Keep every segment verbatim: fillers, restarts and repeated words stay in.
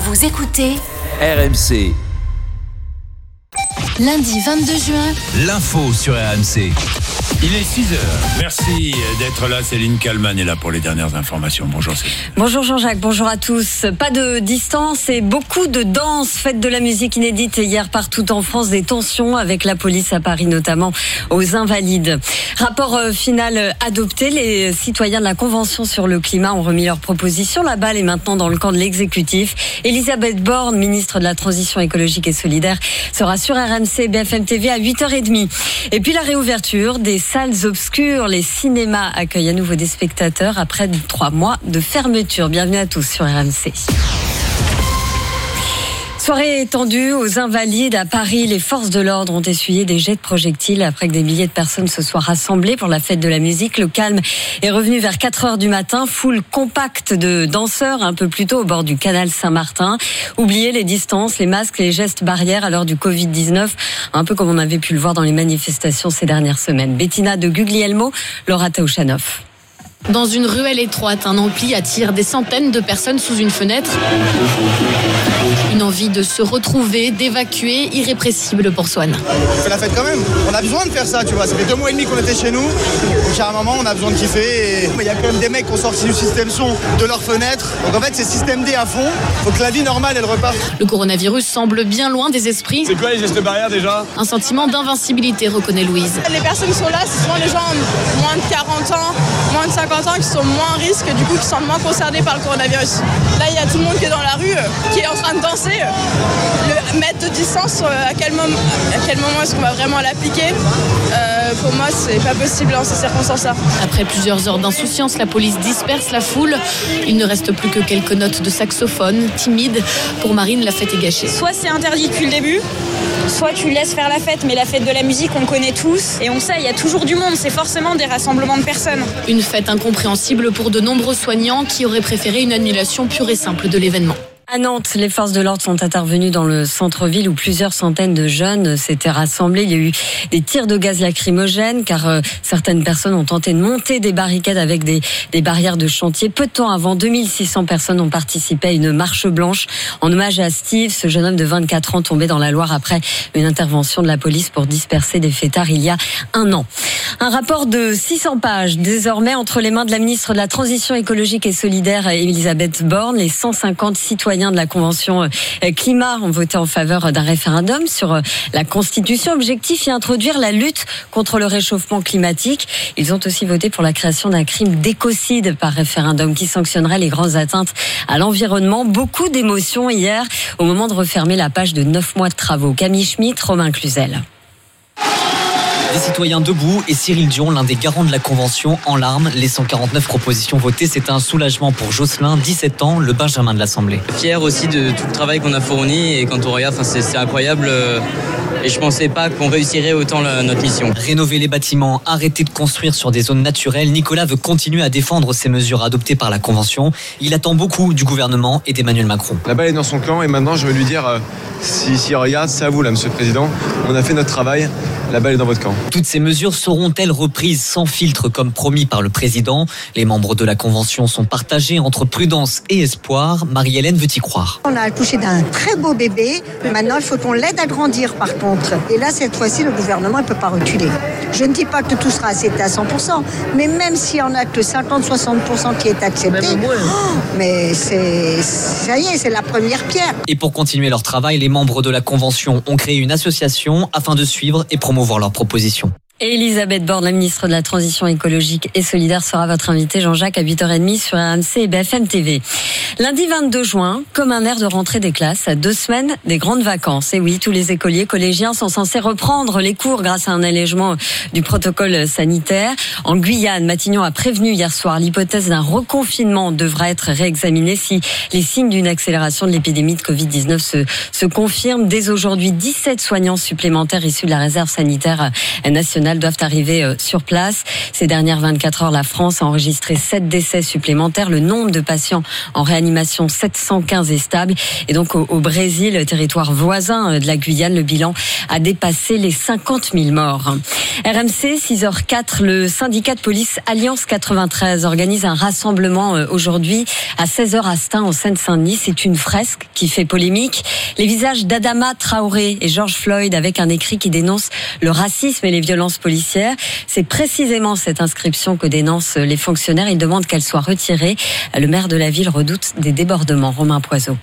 Vous écoutez R M C. Lundi vingt-deux juin, L'info sur R M C. Il est six heures. Merci d'être là. Céline Kallmann est là pour les dernières informations. Bonjour Céline. Bonjour Jean-Jacques, bonjour à tous. Pas de distance et beaucoup de danse. Fête de la musique inédite hier partout en France. Des tensions avec la police à Paris, notamment aux Invalides. Rapport final adopté. Les citoyens de la Convention sur le climat ont remis leurs propositions. La balle est maintenant dans le camp de l'exécutif. Elisabeth Borne, ministre de la Transition écologique et solidaire, sera sur R M C B F M T V à huit heures trente. Et puis la réouverture des salles obscures. Les cinémas accueillent à nouveau des spectateurs après trois mois de fermeture. Bienvenue à tous sur R M C. Soirée étendue aux Invalides à Paris. Les forces de l'ordre ont essuyé des jets de projectiles après que des milliers de personnes se soient rassemblées pour la fête de la musique. Le calme est revenu vers quatre heures du matin. Foule compacte de danseurs un peu plus tôt au bord du canal Saint-Martin. Oubliez les distances, les masques, les gestes barrières à l'heure du covid dix-neuf. Un peu comme on avait pu le voir dans les manifestations ces dernières semaines. Bettina de Guglielmo, Laura Taouchanoff. Dans une ruelle étroite, un ampli attire des centaines de personnes sous une fenêtre. Une envie de se retrouver, d'évacuer, irrépressible pour Swan. On fait la fête quand même. On a besoin de faire ça, tu vois. Ça fait deux mois et demi qu'on était chez nous. Donc à un moment, on a besoin de kiffer. Et... il y a quand même des mecs qui ont sorti du système son de leur fenêtre. Donc en fait, c'est système D à fond. Faut que la vie normale, elle reparte. Le coronavirus semble bien loin des esprits. C'est quoi les gestes barrières déjà ? Un sentiment d'invincibilité, reconnaît Louise. Les personnes qui sont là, c'est souvent les gens moins de quarante ans, moins de cinquante ans qui sont moins à risque, du coup qui sont moins concernés par le coronavirus. Là, il y a tout le monde qui est dans la rue, qui est en train de danser. Le mètre de distance, à quel moment, à quel moment est-ce qu'on va vraiment l'appliquer ? euh, Pour moi, c'est pas possible en ces circonstances-là. Après plusieurs heures d'insouciance, la police disperse la foule. Il ne reste plus que quelques notes de saxophone, timides. Pour Marine, la fête est gâchée. Soit c'est interdit depuis le début, soit tu laisses faire la fête, mais la fête de la musique, on connaît tous. Et on sait, il y a toujours du monde, c'est forcément des rassemblements de personnes. Une fête incompréhensible pour de nombreux soignants qui auraient préféré une annulation pure et simple de l'événement. À Nantes, les forces de l'ordre sont intervenues dans le centre-ville où plusieurs centaines de jeunes s'étaient rassemblés. Il y a eu des tirs de gaz lacrymogène car euh, certaines personnes ont tenté de monter des barricades avec des, des barrières de chantier. Peu de temps avant, deux mille six cents personnes ont participé à une marche blanche en hommage à Steve, ce jeune homme de vingt-quatre ans tombé dans la Loire après une intervention de la police pour disperser des fêtards il y a un an. Un rapport de six cents pages désormais entre les mains de la ministre de la Transition écologique et solidaire, Elisabeth Borne. Les cent cinquante citoyens de la Convention climat ont voté en faveur d'un référendum sur la Constitution. Objectif, y introduire la lutte contre le réchauffement climatique. Ils ont aussi voté pour la création d'un crime d'écocide par référendum qui sanctionnerait les grandes atteintes à l'environnement. Beaucoup d'émotions hier au moment de refermer la page de neuf mois de travaux. Camille Schmitt, Romain Cluzel. Des citoyens debout et Cyril Dion, l'un des garants de la Convention, en larmes. Les cent quarante-neuf propositions votées, c'est un soulagement pour Jocelyn, dix-sept ans, le benjamin de l'Assemblée. Fier aussi de tout le travail qu'on a fourni et quand on regarde, c'est, c'est incroyable et je pensais pas qu'on réussirait autant la, notre mission. Rénover les bâtiments, arrêter de construire sur des zones naturelles, Nicolas veut continuer à défendre ces mesures adoptées par la Convention. Il attend beaucoup du gouvernement et d'Emmanuel Macron. La balle est dans son camp et maintenant je veux lui dire, euh, si, si regarde, c'est à vous là, Monsieur le Président, on a fait notre travail. La balle est dans votre camp. Toutes ces mesures seront-elles reprises sans filtre comme promis par le président ? Les membres de la Convention sont partagés entre prudence et espoir. Marie-Hélène veut y croire. On a accouché d'un très beau bébé. Maintenant, il faut qu'on l'aide à grandir par contre. Et là, cette fois-ci, le gouvernement ne peut pas reculer. Je ne dis pas que tout sera accepté à cent pour cent, mais même s'il y en a que cinquante à soixante pour cent qui est accepté, oh, mais c'est, ça y est, c'est la première pierre. Et pour continuer leur travail, les membres de la Convention ont créé une association afin de suivre et promouvoir leurs propositions. Et Elisabeth Borne, la ministre de la Transition écologique et solidaire, sera votre invitée, Jean-Jacques, à huit heures trente sur R M C et B F M T V. Lundi vingt-deux juin, comme un air de rentrée des classes, à deux semaines des grandes vacances. Et oui, tous les écoliers collégiens sont censés reprendre les cours grâce à un allègement du protocole sanitaire. En Guyane, Matignon a prévenu hier soir, l'hypothèse d'un reconfinement devra être réexaminée si les signes d'une accélération de l'épidémie de covid dix-neuf se, se confirment. Dès aujourd'hui, dix-sept soignants supplémentaires issus de la réserve sanitaire nationale nationales doivent arriver sur place. Ces dernières vingt-quatre heures, la France a enregistré sept décès supplémentaires. Le nombre de patients en réanimation, sept cent quinze, est stable. Et donc au, au Brésil, territoire voisin de la Guyane, le bilan a dépassé les cinquante mille morts. R M C, six heures quatre, le syndicat de police Alliance quatre-vingt-treize organise un rassemblement aujourd'hui à seize heures à Stein, en Seine-Saint-Denis. C'est une fresque qui fait polémique. Les visages d'Adama Traoré et George Floyd avec un écrit qui dénonce le racisme et les violences policières. C'est précisément cette inscription que dénoncent les fonctionnaires. Ils demandent qu'elle soit retirée. Le maire de la ville redoute des débordements. Romain Poiseau.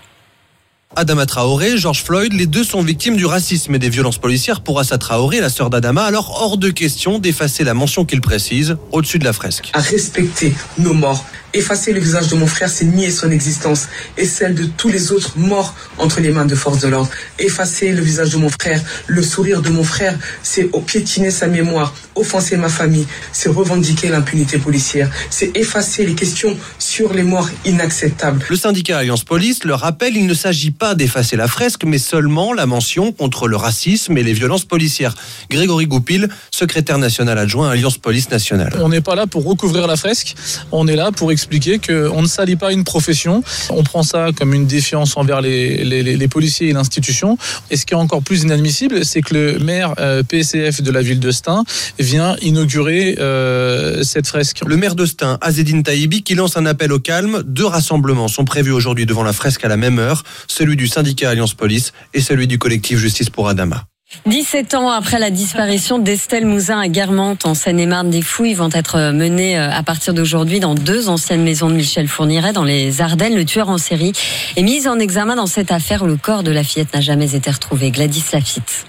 Adama Traoré, George Floyd, les deux sont victimes du racisme et des violences policières. Pour Assa Traoré, la sœur d'Adama, alors hors de question d'effacer la mention qu'il précise au-dessus de la fresque. À respecter nos morts. Effacer le visage de mon frère, c'est nier son existence et celle de tous les autres morts entre les mains de forces de l'ordre. Effacer le visage de mon frère, le sourire de mon frère, c'est piétiner sa mémoire, offenser ma famille, c'est revendiquer l'impunité policière, c'est effacer les questions sur les morts inacceptables. Le syndicat Alliance Police le rappelle, il ne s'agit pas d'effacer la fresque, mais seulement la mention contre le racisme et les violences policières. Grégory Goupil, secrétaire national adjoint à Alliance Police Nationale. On n'est pas là pour recouvrir la fresque, on est là pour expliquer qu'on ne salit pas une profession. On prend ça comme une défiance envers les, les, les policiers et l'institution. Et ce qui est encore plus inadmissible, c'est que le maire euh, P C F de la ville de Stein vient inaugurer euh, cette fresque. Le maire de Stein, Azzedine Taïbi, qui lance un appel au calme. Deux rassemblements sont prévus aujourd'hui devant la fresque à la même heure, celui du syndicat Alliance Police et celui du collectif Justice pour Adama. dix-sept ans après la disparition d'Estelle Mouzin à Guermantes, en Seine-et-Marne, des fouilles vont être menées à partir d'aujourd'hui dans deux anciennes maisons de Michel Fourniret, dans les Ardennes. Le tueur en série est mis en examen dans cette affaire où le corps de la fillette n'a jamais été retrouvé. Gladys Lafitte.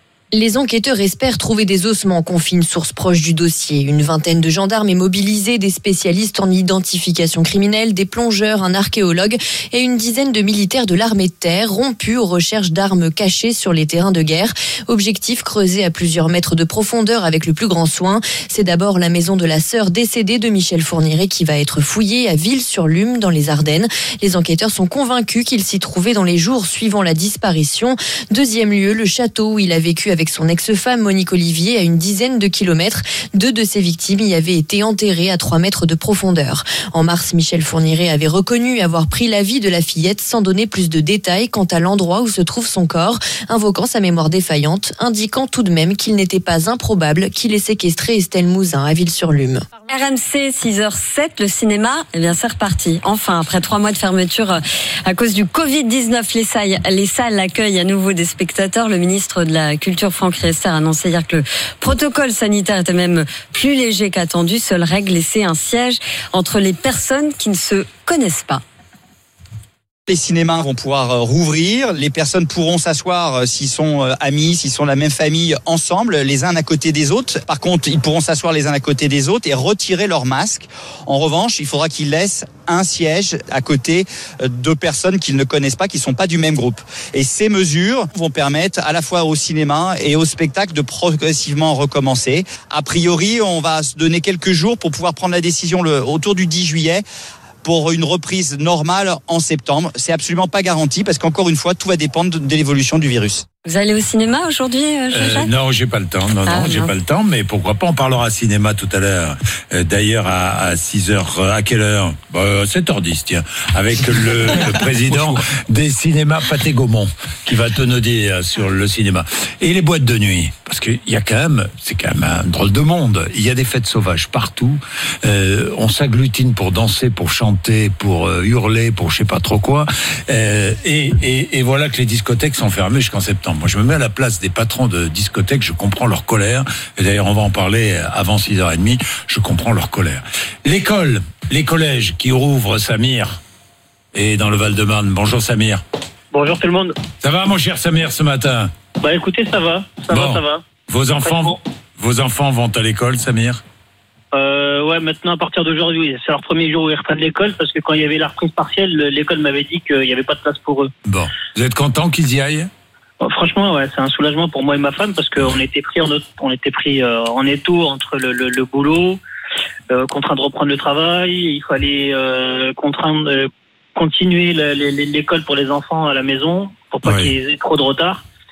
Les enquêteurs espèrent trouver des ossements, confie une source proche du dossier. Une vingtaine de gendarmes est mobilisée, des spécialistes en identification criminelle, des plongeurs, un archéologue et une dizaine de militaires de l'armée de terre rompus aux recherches d'armes cachées sur les terrains de guerre. Objectif, creuser à plusieurs mètres de profondeur avec le plus grand soin. C'est d'abord la maison de la sœur décédée de Michel Fourniret qui va être fouillée à Ville-sur-Lume dans les Ardennes. Les enquêteurs sont convaincus qu'il s'y trouvait dans les jours suivant la disparition. Deuxième lieu, le château où il a vécu avec avec son ex-femme Monique Olivier à une dizaine de kilomètres. Deux de ses victimes y avaient été enterrées à trois mètres de profondeur. En mars, Michel Fourniret avait reconnu avoir pris la vie de la fillette sans donner plus de détails quant à l'endroit où se trouve son corps, invoquant sa mémoire défaillante, indiquant tout de même qu'il n'était pas improbable qu'il ait séquestré Estelle Mouzin à Ville-sur-Lume. R M C, six heures sept, le cinéma, eh bien c'est reparti. Enfin, après trois mois de fermeture à cause du covid dix-neuf, les salles, les salles accueillent à nouveau des spectateurs. Le ministre de la Culture, Franck Riester, a annoncé hier que le protocole sanitaire était même plus léger qu'attendu. Seule règle, laisser un siège entre les personnes qui ne se connaissent pas. Les cinémas vont pouvoir rouvrir, les personnes pourront s'asseoir s'ils sont amis, s'ils sont de la même famille, ensemble, les uns à côté des autres. Par contre, ils pourront s'asseoir les uns à côté des autres et retirer leur masque. En revanche, il faudra qu'ils laissent un siège à côté de personnes qu'ils ne connaissent pas, qui ne sont pas du même groupe. Et ces mesures vont permettre à la fois au cinéma et au spectacle de progressivement recommencer. A priori, on va se donner quelques jours pour pouvoir prendre la décision le, autour du dix juillet. Pour une reprise normale en septembre. C'est absolument pas garanti parce qu'encore une fois, tout va dépendre de l'évolution du virus. Vous allez au cinéma aujourd'hui, Jean-Jacques ? euh, Non, j'ai pas le temps. Non, ah, non, j'ai non. pas le temps. Mais pourquoi pas ? On parlera cinéma tout à l'heure. Euh, d'ailleurs, à, à six heures. À quelle heure ? bah, sept heures dix, tiens. Avec le, le président des cinémas Pathé Gaumont qui va tonauder sur le cinéma et les boîtes de nuit. Parce qu'il y a quand même, c'est quand même un drôle de monde. Il y a des fêtes sauvages partout. Euh, on s'agglutine pour danser, pour chanter, pour euh, hurler, pour je sais pas trop quoi. Euh, et, et, et voilà que les discothèques sont fermées jusqu'en septembre. Moi, je me mets à la place des patrons de discothèques, je comprends leur colère. Et d'ailleurs, on va en parler avant six heures trente, je comprends leur colère. L'école, les collèges qui rouvrent, Samir, et dans le Val-de-Marne. Bonjour Samir. Bonjour tout le monde. Ça va mon cher Samir ce matin ? Bah écoutez, ça va, ça bon. va, ça va. Vos enfants, vos enfants vont à l'école, Samir ? Euh, ouais, maintenant à partir d'aujourd'hui, c'est leur premier jour où ils reprennent l'école parce que quand il y avait la reprise partielle, l'école m'avait dit qu'il n'y avait pas de place pour eux. Bon, vous êtes content qu'ils y aillent ? Franchement, ouais, c'est un soulagement pour moi et ma femme parce qu'on était pris en on était pris euh, en étau entre le, le, le boulot, euh, contraint de reprendre le travail, il fallait euh, contraindre, euh, continuer la, la, l'école pour les enfants à la maison pour pas ouais. qu'ils aient trop de retard.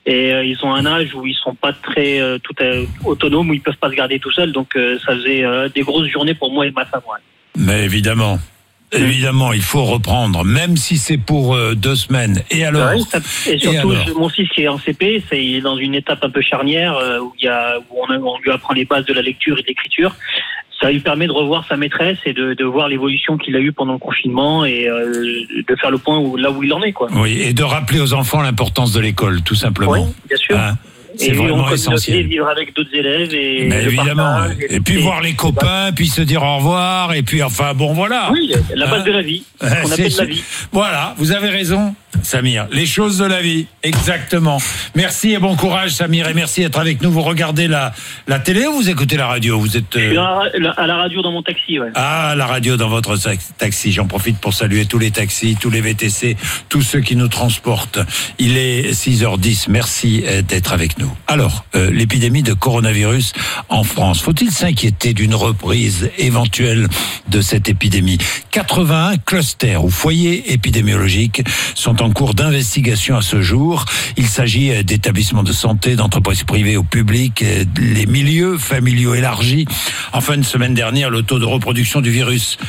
Et euh, ils ont un âge où ils sont pas très euh, tout euh, autonomes, où ils peuvent pas se garder tout seuls. Donc euh, ça faisait euh, des grosses journées pour moi et ma femme. Ouais. Mais évidemment. Évidemment, il faut reprendre, même si c'est pour euh, deux semaines. Et alors ouais, ça, Et surtout, et alors mon fils qui est en C P, c'est il est dans une étape un peu charnière euh, où il y a où on, a, on lui apprend les bases de la lecture et de l'écriture. Ça lui permet de revoir sa maîtresse et de, de voir l'évolution qu'il a eue pendant le confinement et euh, de faire le point où, là où il en est, quoi. Oui, et de rappeler aux enfants l'importance de l'école, tout simplement. Oui, bien sûr. Hein, c'est et vraiment essentiel. Et vivre avec d'autres élèves et mais évidemment. Partage, et, et puis et voir les copains, puis se dire au revoir, et puis enfin bon voilà. Oui, la base hein de la vie. On appelle la vie. Voilà, vous avez raison, Samir. Les choses de la vie, exactement. Merci et bon courage, Samir, et merci d'être avec nous. Vous regardez la la télé ou vous écoutez la radio? Vous êtes. Euh... Je suis à, à la radio dans mon taxi, ouais. Ah, la radio dans votre taxi. J'en profite pour saluer tous les taxis, tous les V T C, tous ceux qui nous transportent. Il est six heures dix. Merci d'être avec nous. Alors, euh, l'épidémie de coronavirus en France. Faut-il s'inquiéter d'une reprise éventuelle de cette épidémie? quatre-vingt-un clusters ou foyers épidémiologiques sont en cours d'investigation à ce jour. Il s'agit d'établissements de santé, d'entreprises privées ou publiques, les milieux familiaux élargis. En fin de semaine dernière, le taux de reproduction du virus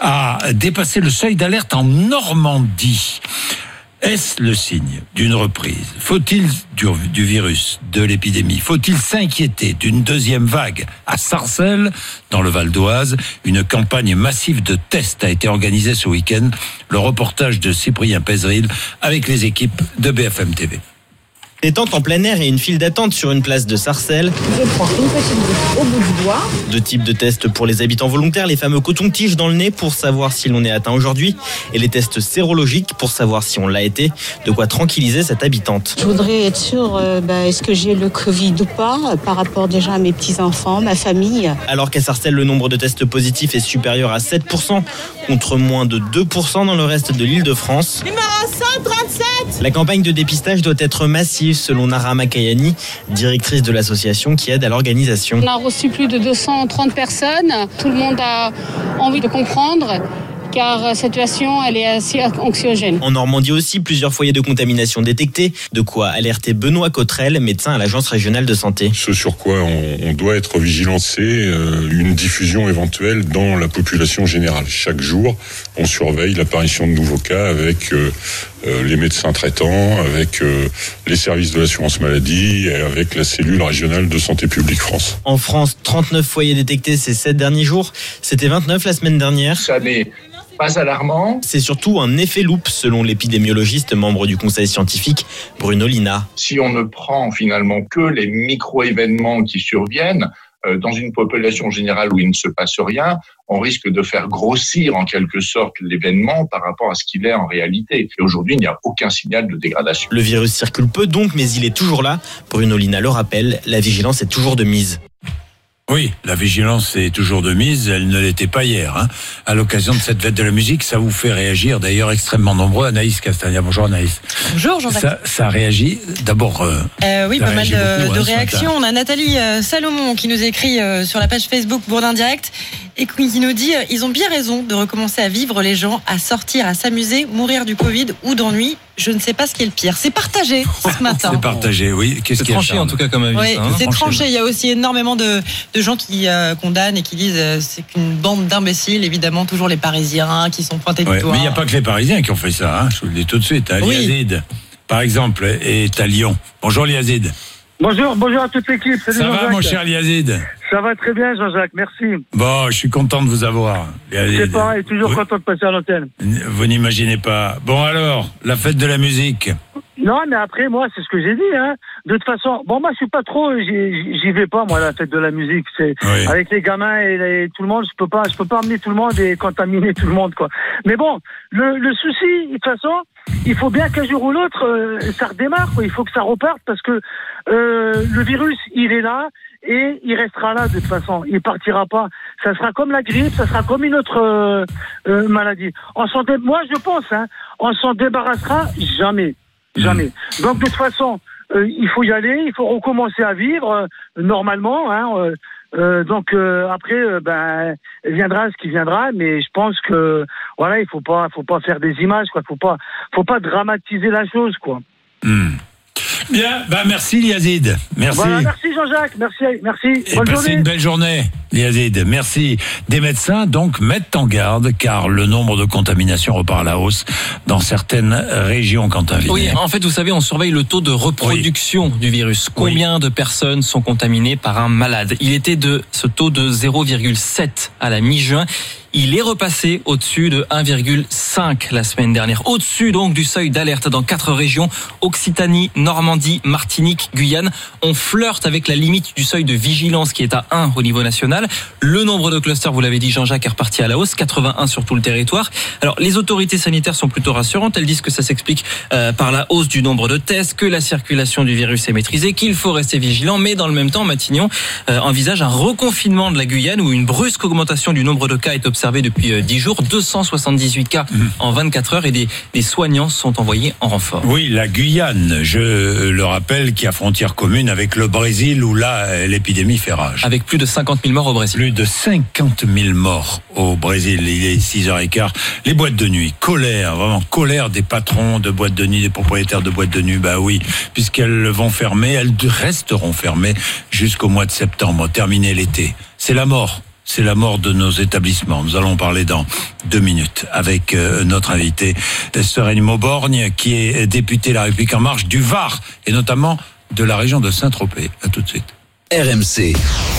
a dépassé le seuil d'alerte en Normandie. Est-ce le signe d'une reprise? Faut-il du, du virus, de l'épidémie? Faut-il s'inquiéter d'une deuxième vague? À Sarcelles, dans le Val d'Oise, une campagne massive de tests a été organisée ce week-end. Le reportage de Cyprien Pézeril avec les équipes de B F M T V. Des tentes en plein air et une file d'attente sur une place de Sarcelles. Je prends une petite goutte au bout du doigt. Deux types de tests pour les habitants volontaires, les fameux coton-tiges dans le nez pour savoir si l'on est atteint aujourd'hui et les tests sérologiques pour savoir si on l'a été. De quoi tranquilliser cette habitante. Je voudrais être sûre, euh, bah, est-ce que j'ai le Covid ou pas, euh, par rapport déjà à mes petits-enfants, ma famille. Alors qu'à Sarcelles, le nombre de tests positifs est supérieur à sept pour cent, contre moins de deux pour cent dans le reste de l'Île-de-France. Numéro cent trente-sept. La campagne de dépistage doit être massive, selon Nara Makayani, directrice de l'association qui aide à l'organisation. On a reçu plus de deux cent trente personnes. Tout le monde a envie de comprendre, car la situation elle est assez anxiogène. En Normandie aussi, plusieurs foyers de contamination détectés, de quoi alerter Benoît Cottrel, médecin à l'Agence régionale de santé. Ce sur quoi on, on doit être vigilant, c'est euh, une diffusion éventuelle dans la population générale. Chaque jour, on surveille l'apparition de nouveaux cas avec euh, euh, les médecins traitants, avec euh, les services de l'assurance maladie et avec la cellule régionale de santé publique France. En France, trente-neuf foyers détectés ces sept derniers jours. C'était vingt-neuf la semaine dernière. Ça n'est pas alarmant. C'est surtout un effet loupe, selon l'épidémiologiste membre du conseil scientifique, Bruno Lina. Si on ne prend finalement que les micro-événements qui surviennent, euh, dans une population générale où il ne se passe rien, on risque de faire grossir en quelque sorte l'événement par rapport à ce qu'il est en réalité. Et aujourd'hui, il n'y a aucun signal de dégradation. Le virus circule peu donc, mais il est toujours là. Bruno Lina le rappelle, la vigilance est toujours de mise. Oui, la vigilance est toujours de mise, elle ne l'était pas hier. Hein. À l'occasion de cette fête de la musique, ça vous fait réagir d'ailleurs extrêmement nombreux. Anaïs Castagna, bonjour Anaïs. Bonjour Jean-Jacques. Ça, ça réagit d'abord... Euh, euh, oui, pas mal de, beaucoup, de hein, réactions. On a Nathalie euh, Salomon qui nous écrit euh, sur la page Facebook Bourdin Direct et qui nous dit euh, ils ont bien raison de recommencer à vivre les gens, à sortir, à s'amuser, mourir du Covid ou d'ennui. Je ne sais pas ce qui est le pire. C'est partagé ce matin. C'est partagé, oui. Qu'est-ce c'est qui tranché en tout cas comme avis. Oui, hein, c'est tranché. tranché. Il y a aussi énormément de, de gens qui euh, condamnent et qui disent euh, c'est qu'une bande d'imbéciles. Évidemment, toujours les Parisiens qui sont pointés Ouais, du doigt. mais il n'y a pas que les Parisiens qui ont fait ça. Hein. Je vous le dis tout de suite. Ali Oui. Yazid, par exemple, est à Lyon. Bonjour Yazid. Bonjour, bonjour à toute l'équipe. Salut Ça va Jean-Jacques. mon cher Yazid? Ça va très bien Jean-Jacques, merci. Bon, je suis content de vous avoir. Yazid. C'est pareil, toujours vous, content de passer à l'antenne. Vous n'imaginez pas. Bon alors, la fête de la musique. Non, mais après, moi, c'est ce que j'ai dit, hein. De toute façon, bon, moi, je suis pas trop, j'y, j'y vais pas, moi, à la fête de la musique. C'est, oui. Avec les gamins et les, tout le monde, je peux pas, je peux pas emmener tout le monde et contaminer tout le monde, quoi. Mais bon, le, le souci, de toute façon, il faut bien qu'un jour ou l'autre, euh, ça redémarre, quoi. Il faut que ça reparte parce que, euh, le virus, il est là. Et il restera là de toute façon, il partira pas. Ça sera comme la grippe, ça sera comme une autre euh, euh, maladie. On s'en dé... Moi je pense, hein, on s'en débarrassera jamais, jamais. Donc de toute façon, euh, il faut y aller, il faut recommencer à vivre euh, normalement. Hein, euh, euh, donc euh, après, euh, ben viendra ce qui viendra, mais je pense que voilà, il faut pas, faut pas faire des images, quoi. Faut pas, faut pas dramatiser la chose, quoi. Mmh. Bien, bah merci Yazid. Merci. Voilà, merci Jean-Jacques, merci, merci. Et Bonne passez journée. une belle journée, Yazid. Merci. Des médecins donc mettent en garde car le nombre de contaminations repart à la hausse dans certaines régions, Quentin Vinet. Oui, en fait, vous savez, on surveille le taux de reproduction oui. du virus. Combien oui. de personnes sont contaminées par un malade? Il était de ce taux de zéro virgule sept à la mi-juin. Il est repassé au-dessus de un virgule cinq la semaine dernière. Au-dessus donc du seuil d'alerte dans quatre régions, Occitanie, Normandie, Martinique, Guyane. On flirte avec la limite du seuil de vigilance qui est à un au niveau national. Le nombre de clusters, vous l'avez dit Jean-Jacques, est reparti à la hausse, quatre-vingt-un sur tout le territoire. Alors les autorités sanitaires sont plutôt rassurantes. Elles disent que ça s'explique euh, par la hausse du nombre de tests, que la circulation du virus est maîtrisée, qu'il faut rester vigilant. Mais dans le même temps, Matignon euh, envisage un reconfinement de la Guyane où une brusque augmentation du nombre de cas est observée depuis dix jours, deux cent soixante-dix-huit cas mmh. en vingt-quatre heures et des, des soignants sont envoyés en renfort. Oui, la Guyane, je le rappelle, qui a frontière commune avec le Brésil où là, l'épidémie fait rage. Avec plus de cinquante mille morts au Brésil. Plus de cinquante mille morts au Brésil. Il est six heures quinze. Les boîtes de nuit, colère, vraiment colère des patrons de boîtes de nuit, des propriétaires de boîtes de nuit. Bah oui, puisqu'elles vont fermer, elles resteront fermées jusqu'au mois de septembre, terminer l'été. C'est la mort. C'est la mort de nos établissements. Nous allons parler dans deux minutes avec euh, notre invitée, Sereine Mauborgne, qui est députée La République En Marche du Var, et notamment de la région de Saint-Tropez. À tout de suite. R M C.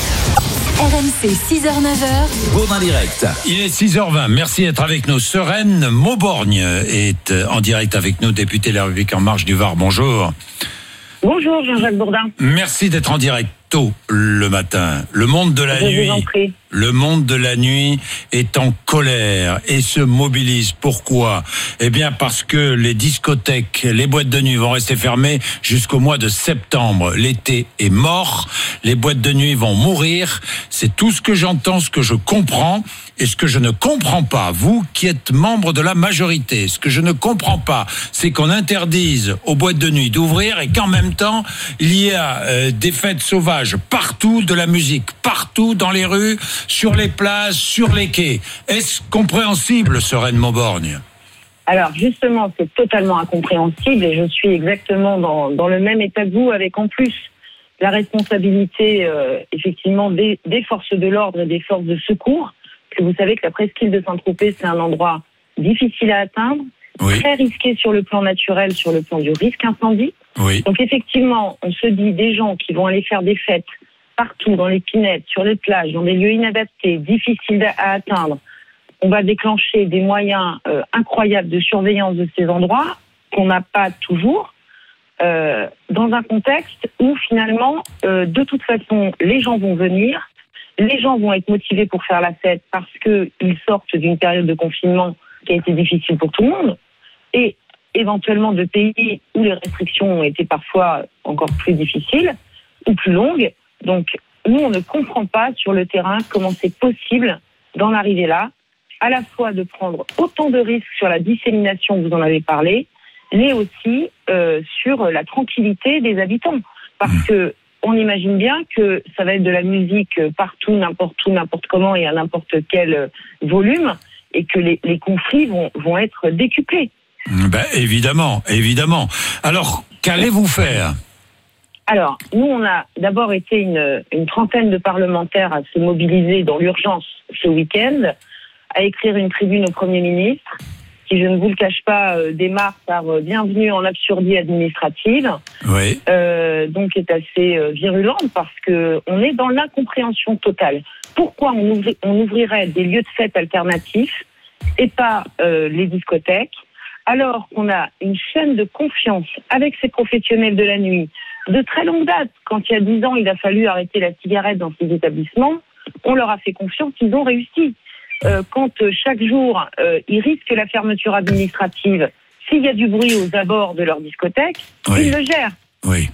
R M C, six heures neuf heures. Bourdin Direct. Il est six heures vingt. Merci d'être avec nous. Sereine Mauborgne est en direct avec nous, députée La République En Marche du Var. Bonjour. Bonjour Jean-Jacques Bourdin. Merci d'être en direct tôt le matin. Le monde de la Je nuit, vous en prie. le monde de la nuit est en colère et se mobilise. Pourquoi ? Eh bien parce que les discothèques, les boîtes de nuit vont rester fermées jusqu'au mois de septembre. L'été est mort, les boîtes de nuit vont mourir. C'est tout ce que j'entends, ce que je comprends et ce que je ne comprends pas. Vous qui êtes membre de la majorité, ce que je ne comprends pas, c'est qu'on interdise aux boîtes de nuit d'ouvrir et qu'en même temps, il y a euh, des fêtes sauvages partout, de la musique partout dans les rues, sur les places, sur les quais. Est-ce compréhensible, Sereine Mauborgne ? Alors justement, c'est totalement incompréhensible et je suis exactement dans, dans le même état que vous, avec en plus la responsabilité euh, effectivement des, des forces de l'ordre et des forces de secours. Que vous savez que la presqu'île de Saint-Tropez, c'est un endroit difficile à atteindre, oui. très risqué sur le plan naturel, sur le plan du risque incendie. Oui. Donc effectivement, on se dit des gens qui vont aller faire des fêtes partout, dans les pinettes, sur les plages, dans des lieux inadaptés, difficiles à atteindre. On va déclencher des moyens euh, incroyables de surveillance de ces endroits qu'on n'a pas toujours, euh, dans un contexte où finalement, euh, de toute façon, les gens vont venir, les gens vont être motivés pour faire la fête parce qu'ils sortent d'une période de confinement qui a été difficile pour tout le monde, et éventuellement de pays où les restrictions ont été parfois encore plus difficiles ou plus longues. Donc, nous, on ne comprend pas sur le terrain comment c'est possible d'en arriver là, à la fois de prendre autant de risques sur la dissémination, vous en avez parlé, mais aussi euh, sur la tranquillité des habitants. Parce que on imagine bien que ça va être de la musique partout, n'importe où, n'importe comment et à n'importe quel volume, et que les, les conflits vont, vont être décuplés. Ben, évidemment, évidemment. Alors, qu'allez-vous faire ? Alors, nous, on a d'abord été une, une trentaine de parlementaires à se mobiliser dans l'urgence ce week-end, à écrire une tribune au Premier ministre, qui, je ne vous le cache pas, euh, démarre par euh, bienvenue en absurdie administrative, oui. euh, donc est assez euh, virulente parce que on est dans l'incompréhension totale. Pourquoi on, ouvri, on ouvrirait des lieux de fête alternatifs et pas euh, les discothèques, alors qu'on a une chaîne de confiance avec ces professionnels de la nuit de très longue date. Quand il y a dix ans, il a fallu arrêter la cigarette dans ces établissements, on leur a fait confiance, ils ont réussi. Euh, quand euh, chaque jour, euh, ils risquent la fermeture administrative, s'il y a du bruit aux abords de leur discothèque, oui. ils le gèrent. Oui.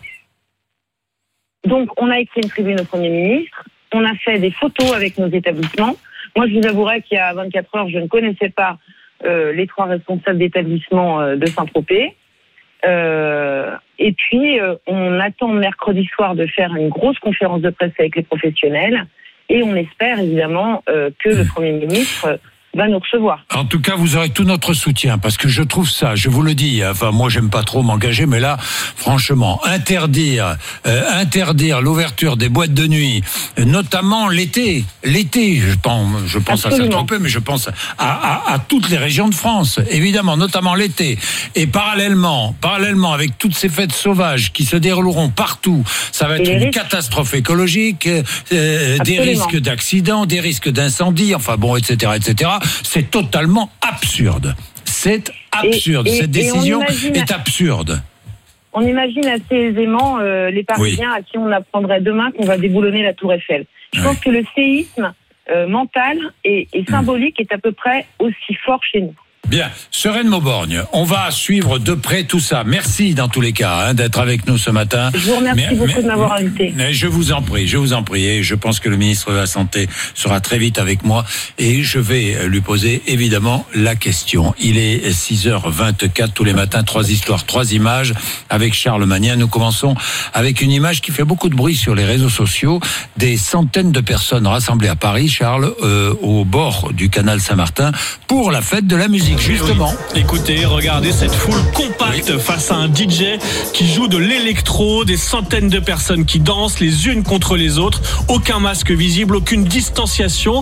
Donc, on a écrit une tribune au Premier ministre, on a fait des photos avec nos établissements. Moi, je vous avouerai qu'il y a vingt-quatre heures, je ne connaissais pas euh, les trois responsables d'établissement euh, de Saint-Tropez. Euh, et puis, euh, on attend mercredi soir de faire une grosse conférence de presse avec les professionnels. Et on espère évidemment euh, que le Premier ministre va nous recevoir. En tout cas, vous aurez tout notre soutien, parce que je trouve ça, je vous le dis, enfin moi j'aime pas trop m'engager, mais là, franchement, interdire, euh, interdire l'ouverture des boîtes de nuit, notamment l'été, l'été, je pense, je pense à Saint-Tropez, mais je pense à, à, à toutes les régions de France, évidemment, notamment l'été, et parallèlement, parallèlement avec toutes ces fêtes sauvages qui se dérouleront partout, ça va être une risques. catastrophe écologique, euh, des risques d'accidents, des risques d'incendie, enfin bon, et cetera, et cetera. C'est totalement absurde. C'est absurde. Et, et, Cette décision est à, absurde. On imagine assez aisément euh, les Parisiens oui. à qui on apprendrait demain qu'on va déboulonner la Tour Eiffel. Je oui. pense que le séisme euh, mental et, et symbolique mmh. est à peu près aussi fort chez nous. Bien, Sereine Mauborgne, on va suivre de près tout ça. Merci dans tous les cas hein, d'être avec nous ce matin. Je vous remercie mais, beaucoup mais, de m'avoir invité. Mais je vous en prie, je vous en prie. Et je pense que le ministre de la Santé sera très vite avec moi et je vais lui poser évidemment la question. Il est six heures vingt-quatre tous les matins, trois histoires, trois images avec Charles Magnien. Nous commençons avec une image qui fait beaucoup de bruit sur les réseaux sociaux. Des centaines de personnes rassemblées à Paris, Charles, euh, au bord du canal Saint-Martin pour la fête de la musique. Justement. Oui. Écoutez, regardez cette foule compacte oui. face à un D J qui joue de l'électro, des centaines de personnes qui dansent les unes contre les autres, aucun masque visible, aucune distanciation.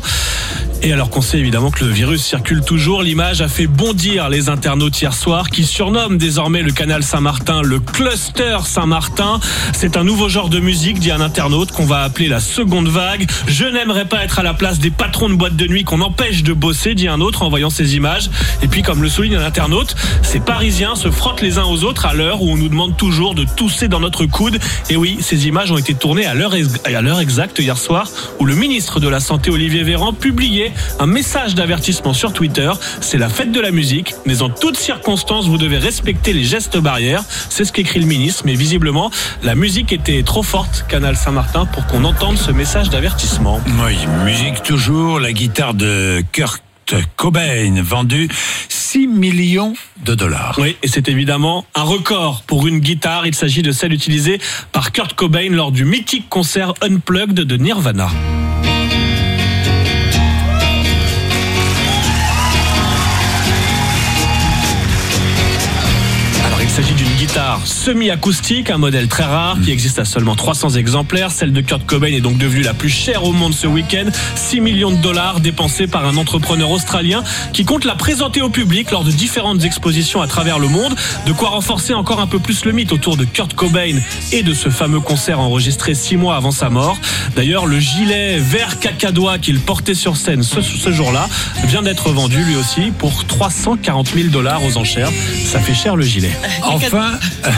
Et alors qu'on sait évidemment que le virus circule toujours, l'image a fait bondir les internautes hier soir qui surnomment désormais le canal Saint-Martin le cluster Saint-Martin. C'est un nouveau genre de musique, dit un internaute, qu'on va appeler la seconde vague. Je n'aimerais pas être à la place des patrons de boîtes de nuit qu'on empêche de bosser, dit un autre en voyant ces images. Et puis, comme le souligne un internaute, ces Parisiens se frottent les uns aux autres à l'heure où on nous demande toujours de tousser dans notre coude. Et oui, ces images ont été tournées à l'heure, à l'heure exacte hier soir où le ministre de la Santé, Olivier Véran, publiait un message d'avertissement sur Twitter. C'est la fête de la musique, mais en toutes circonstances, vous devez respecter les gestes barrières. C'est ce qu'écrit le ministre, mais visiblement, la musique était trop forte, Canal Saint-Martin, pour qu'on entende ce message d'avertissement. Oui, musique toujours, la guitare de Kurt Cobain, vendu six millions de dollars. Oui, et c'est évidemment un record pour une guitare. Il s'agit de celle utilisée par Kurt Cobain lors du mythique concert Unplugged de Nirvana. Il s'agit d'une guitare semi-acoustique, un modèle très rare qui existe à seulement trois cents exemplaires. Celle de Kurt Cobain est donc devenue la plus chère au monde ce week-end. six millions de dollars dépensés par un entrepreneur australien qui compte la présenter au public lors de différentes expositions à travers le monde. De quoi renforcer encore un peu plus le mythe autour de Kurt Cobain et de ce fameux concert enregistré six mois avant sa mort. D'ailleurs, le gilet vert cacadois qu'il portait sur scène ce, ce jour-là vient d'être vendu lui aussi pour trois cent quarante mille dollars aux enchères. Ça fait cher le gilet. Enfin,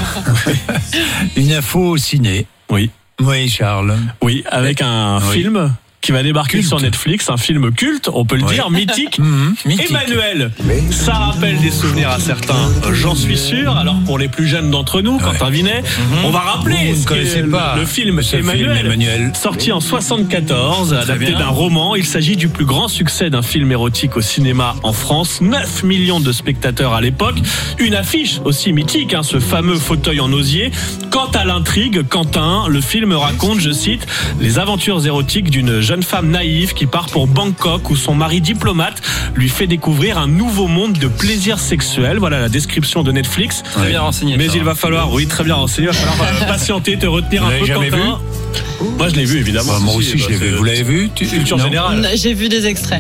une info ciné. Oui. Oui, Charles. Oui, avec un oui. film qui va débarquer culte. sur Netflix, un film culte, on peut le oui. dire, mythique. Mmh, mythique. Emmanuel, ça rappelle des souvenirs à certains, j'en suis sûr. Alors pour les plus jeunes d'entre nous, Quentin ouais. Vinet, mmh. on va rappeler vous, vous ce ne pas le film Emmanuel, film Emmanuel, sorti en soixante-quatorze, adapté d'un roman. Il s'agit du plus grand succès d'un film érotique au cinéma en France, neuf millions de spectateurs à l'époque. Une affiche aussi mythique, hein, ce fameux fauteuil en osier. Quant à l'intrigue, Quentin, le film raconte, je cite, les aventures érotiques d'une jeune femme naïve qui part pour Bangkok où son mari diplomate lui fait découvrir un nouveau monde de plaisir sexuel. Voilà la description de Netflix. Très bien renseigné. Mais il va falloir, oui, très bien renseigné, il va falloir euh, patienter, te retenir un peu, jamais Quentin. Vu Moi, je l'ai vu, évidemment. Bah, moi aussi, bah, je l'ai vu. Vous l'avez vu tu... Culture non. générale. J'ai vu des extraits.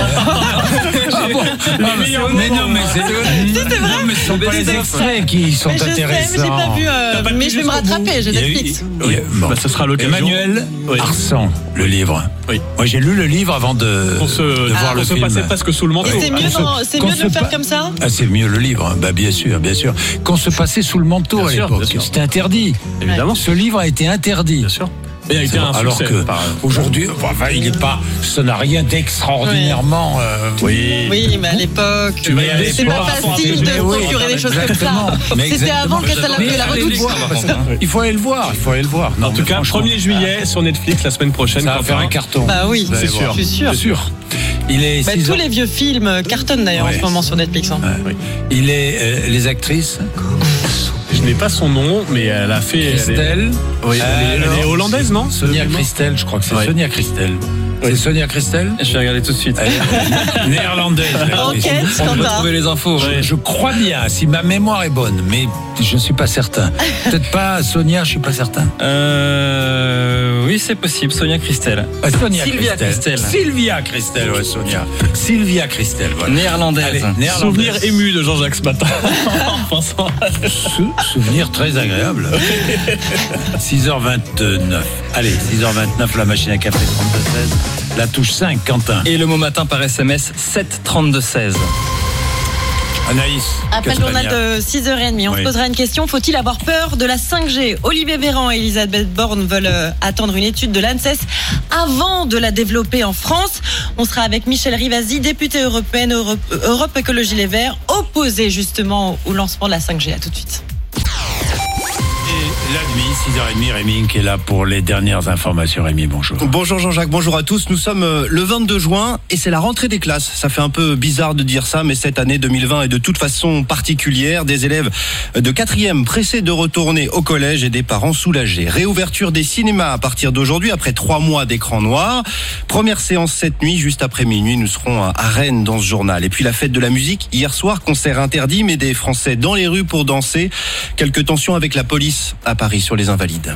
Ah bon ah, mais non, mais c'est si, c'est vrai. Non, mais ce sont pas les extraits qui sont mais je intéressants. Sais, mais j'ai pas vu. Euh, pas mais je vais me rattraper. J'ai Netflix. Oui. Bon. Bah, ce sera l'occasion. Emmanuel oui. Arsan, le livre. Oui. Moi, j'ai lu le livre avant de, on se, de ah, voir on le se film. Passait presque sous le manteau. Et c'est mieux, dans, c'est mieux de le faire pa- comme ça. Ah, c'est mieux le livre. Bah, bien sûr, bien sûr. Qu'on se passait sous le manteau bien à sûr, l'époque. C'était interdit. Évidemment. Ce livre a été interdit. Bien sûr. Et a été un alors succès, que aujourd'hui, enfin, il est pas, ça n'a rien d'extraordinairement. Oui, euh, oui. oui, mais à l'époque, tu mais à c'est pas facile de procurer oui, des choses comme ça. Mais C'était avant que ça mais la redoute. Il faut aller le voir, il faut aller le voir. Non, en tout cas, premier juillet sur Netflix la semaine prochaine. Ça va faire un carton. Bah oui, c'est sûr. Je suis sûr. C'est sûr. Il est bah, tous les vieux films cartonnent d'ailleurs ouais. en ce moment sur Netflix. Hein. Ouais. Oui. Il est euh, les actrices. Je n'ai pas son nom, mais elle a fait. Christelle. Elle est, oui, elle est, elle est hollandaise, non Sonia Christelle, je crois que c'est ouais. Sonia Christelle. C'est Sonia Christel? Je vais regarder tout de suite. Néerlandaise. Enquête, On peut Quentin. trouver les infos. Je, je crois bien, si ma mémoire est bonne, mais je ne suis pas certain. Peut-être pas Sonia, je suis pas certain. Euh, oui, c'est possible. Sonia Christel. Ah, Sonia Sylvia Christel. Christel. Sylvia Christel, ouais, Sonia. Sylvia Christel, voilà. Néerlandaise. Allez, néerlandaise. Souvenir ému de Jean-Jacques ce matin. En pensant à- Sou- souvenir très agréable. six heures vingt-neuf. Allez, six heures vingt-neuf, la machine à café trente-deux seize. La touche cinq, Quentin. Et le mot matin par S M S sept trente-deux seize. Anaïs. Après le journal de six heures trente, on Oui. se posera une question. Faut-il avoir peur de la cinq G? Olivier Véran et Elisabeth Borne veulent euh, attendre une étude de l'ANSES avant de la développer en France. On sera avec Michel Rivasi, députée européenne Europe, Europe Écologie Les Verts, opposée justement au lancement de la cinq G. À tout de suite. Et la nuit, six heures trente, Rémi qui est là pour les dernières informations. Rémi, bonjour. Bonjour Jean-Jacques, bonjour à tous. Nous sommes euh, le vingt-deux juin et c'est la rentrée des classes. Ça fait un peu bizarre de dire ça, mais cette année deux mille vingt est de toute façon particulière. Des élèves de quatrième pressés de retourner au collège et des parents soulagés. Réouverture des cinémas à partir d'aujourd'hui après trois mois d'écran noir. Première séance cette nuit, juste après minuit. Nous serons à Rennes dans ce journal. Et puis la fête de la musique. Hier soir, concert interdit, mais des Français dans les rues pour danser. Quelques tensions avec la police à Paris sur les Invalides.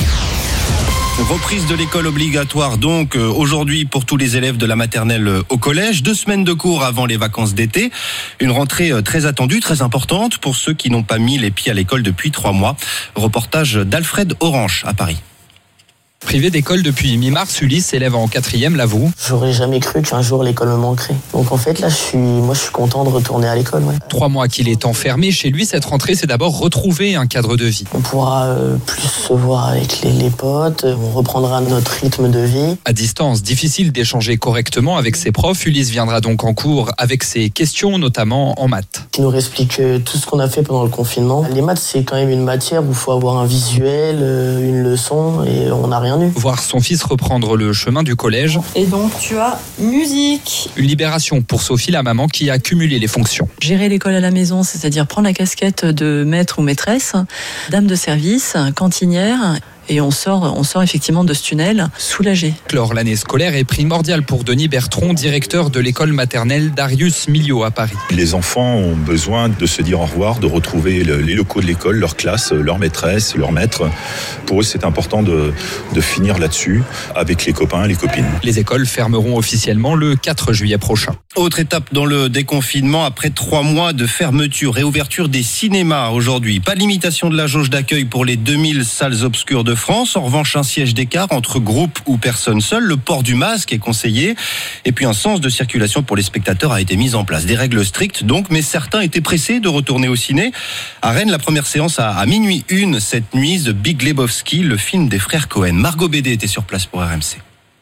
Reprise de l'école obligatoire donc euh, aujourd'hui pour tous les élèves de la maternelle euh, au collège. Deux semaines de cours avant les vacances d'été. Une rentrée euh, très attendue, très importante pour ceux qui n'ont pas mis les pieds à l'école depuis trois mois. Reportage d'Alfred Orange à Paris. Privé d'école depuis mi-mars, Ulysse, élève en quatrième, l'avoue. J'aurais jamais cru qu'un jour l'école me manquerait. Donc en fait là, je suis, moi je suis content de retourner à l'école. Ouais. Trois mois qu'il est enfermé chez lui, cette rentrée, c'est d'abord retrouver un cadre de vie. On pourra euh, plus se voir avec les, les potes, on reprendra notre rythme de vie. À distance, difficile d'échanger correctement avec ses profs. Ulysse viendra donc en cours avec ses questions, notamment en maths. Qui nous explique euh, tout ce qu'on a fait pendant le confinement. Les maths, c'est quand même une matière où il faut avoir un visuel, euh, une leçon, et on n'a rien eu. Voir son fils reprendre le chemin du collège. Et donc tu as musique. Une libération pour Sophie, la maman qui a cumulé les fonctions. Gérer l'école à la maison, c'est-à-dire prendre la casquette de maître ou maîtresse, dame de service, cantinière. Et on sort, on sort effectivement de ce tunnel soulagé. Clore l'année scolaire est primordiale pour Denis Bertron, directeur de l'école maternelle Darius Milhaud à Paris. Les enfants ont besoin de se dire au revoir, de retrouver les locaux de l'école, leur classe, leur maîtresse, leur maître. Pour eux, c'est important de, de finir là-dessus avec les copains et les copines. Les écoles fermeront officiellement le quatre juillet prochain. Autre étape dans le déconfinement après trois mois de fermeture. Réouverture des cinémas aujourd'hui. Pas de limitation de la jauge d'accueil pour les deux mille salles obscures de France. En revanche, un siège d'écart entre groupes ou personnes seules. Le port du masque est conseillé. Et puis un sens de circulation pour les spectateurs a été mis en place. Des règles strictes donc, mais certains étaient pressés de retourner au ciné. À Rennes, la première séance à, à minuit une cette nuit. The Big Lebowski, le film des frères Cohen. Margot Bédé était sur place pour R M C.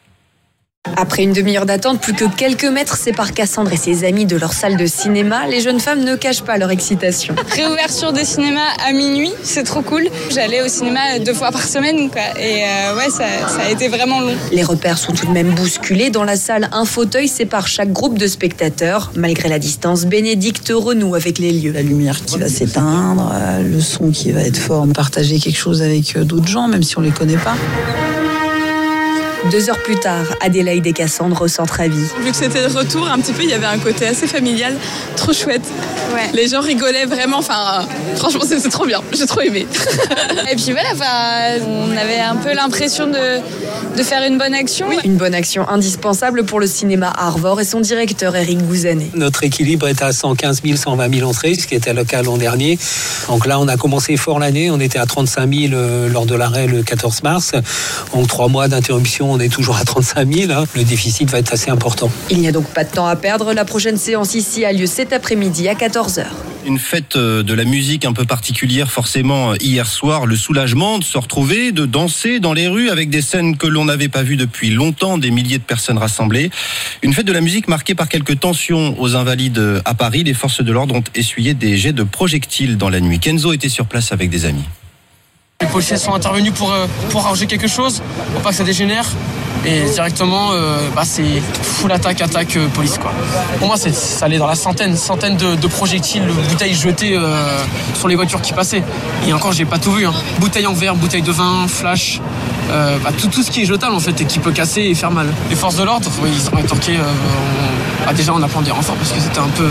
Après une demi-heure d'attente, plus que quelques mètres séparent Cassandre et ses amis de leur salle de cinéma. Les jeunes femmes ne cachent pas leur excitation. Réouverture des cinémas à minuit, c'est trop cool. J'allais au cinéma deux fois par semaine, quoi. Et euh, ouais, ça, ça a été vraiment long. Les repères sont tout de même bousculés. Dans la salle, un fauteuil sépare chaque groupe de spectateurs. Malgré la distance, Bénédicte renoue avec les lieux. La lumière qui va s'éteindre, le son qui va être fort. Partager quelque chose avec d'autres gens, même si on les connaît pas. Deux heures plus tard, Adélaïde et Cassandre ressentent ravis. Vu que c'était le retour, un petit peu, il y avait un côté assez familial, trop chouette. Ouais. Les gens rigolaient vraiment, enfin, euh, franchement, c'était trop bien, j'ai trop aimé. Et puis voilà, enfin, on avait un peu l'impression de, de faire une bonne action. Oui. Une bonne action indispensable pour le cinéma Arvor et son directeur Eric Gouzanet. Notre équilibre est à cent quinze mille, cent vingt mille entrées, ce qui était le cas l'an dernier. Donc là, on a commencé fort l'année, on était à trente-cinq mille euh, lors de l'arrêt le quatorze mars. Donc trois mois d'interruption, on est toujours à trente-cinq mille. Hein. Le déficit va être assez important. Il n'y a donc pas de temps à perdre. La prochaine séance ici a lieu cet après-midi à quatorze heures. Une fête de la musique un peu particulière forcément hier soir. Le soulagement de se retrouver, de danser dans les rues avec des scènes que l'on n'avait pas vues depuis longtemps, des milliers de personnes rassemblées. Une fête de la musique marquée par quelques tensions aux Invalides à Paris. Les forces de l'ordre ont essuyé des jets de projectiles dans la nuit. Kenzo était sur place avec des amis. Les policiers sont intervenus pour, pour arranger quelque chose, pour pas que ça dégénère. Et directement, euh, bah c'est full attaque, attaque, euh, police, quoi. Pour moi, c'est, ça allait dans la centaine, centaine de, de projectiles, de bouteilles jetées euh, sur les voitures qui passaient. Et encore, j'ai pas tout vu. Hein. Bouteilles en verre, bouteilles de vin, flash. euh, bah, tout, tout ce qui est jetable en fait et qui peut casser et faire mal. Les forces de l'ordre, oui, ils ont rétorqué. Euh, on... ah, déjà, on a appelé des renforts parce que c'était un peu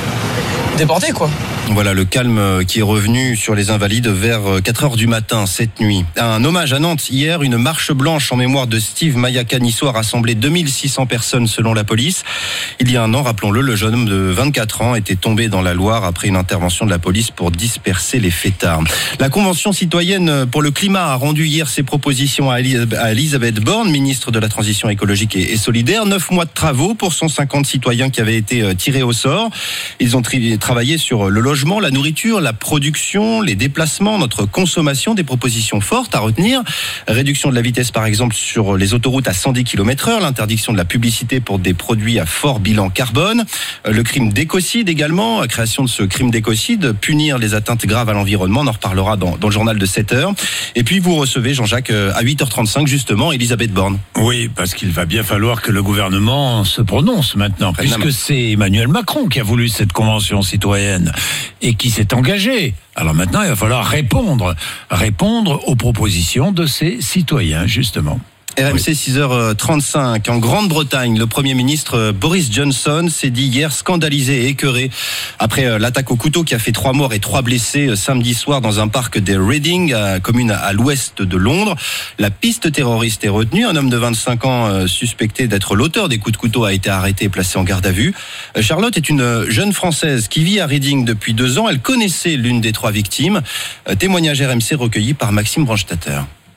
euh, débordé, quoi. Voilà le calme qui est revenu sur les Invalides vers quatre heures du matin cette nuit. Un hommage à Nantes hier, une marche blanche en mémoire de Steve Mayaka-Nisso a rassemblé deux mille six cents personnes selon la police. Il y a un an, rappelons-le, le jeune homme de vingt-quatre ans était tombé dans la Loire après une intervention de la police pour disperser les fêtards. La Convention citoyenne pour le climat a rendu hier ses propositions à Elisabeth Borne, ministre de la Transition écologique et solidaire. Neuf mois de travaux pour cent cinquante citoyens qui avaient été tirés au sort. Ils ont tri- travaillé sur le logement, la nourriture, la production, les déplacements, notre consommation, des propositions fortes à retenir. Réduction de la vitesse par exemple sur les autoroutes à cent dix kilomètres heure, l'interdiction de la publicité pour des produits à fort bilan carbone, le crime d'écocide également, création de ce crime d'écocide, punir les atteintes graves à l'environnement, on en reparlera dans, dans le journal de sept heures. Et puis vous recevez Jean-Jacques à huit heures trente-cinq justement Elisabeth Borne. Oui, parce qu'il va bien falloir que le gouvernement se prononce maintenant, puisque c'est Emmanuel Macron qui a voulu cette convention citoyenne et qui s'est engagé. Alors maintenant, il va falloir répondre, répondre aux propositions de ces citoyens, justement. R M C six heures trente-cinq. En Grande-Bretagne, le Premier ministre Boris Johnson s'est dit hier scandalisé et écœuré après l'attaque au couteau qui a fait trois morts et trois blessés samedi soir dans un parc des Reading, commune à l'ouest de Londres. La piste terroriste est retenue. Un homme de vingt-cinq ans suspecté d'être l'auteur des coups de couteau a été arrêté et placé en garde à vue. Charlotte est une jeune Française qui vit à Reading depuis deux ans. Elle connaissait l'une des trois victimes. Témoignage R M C recueilli par Maxime Branchstatter.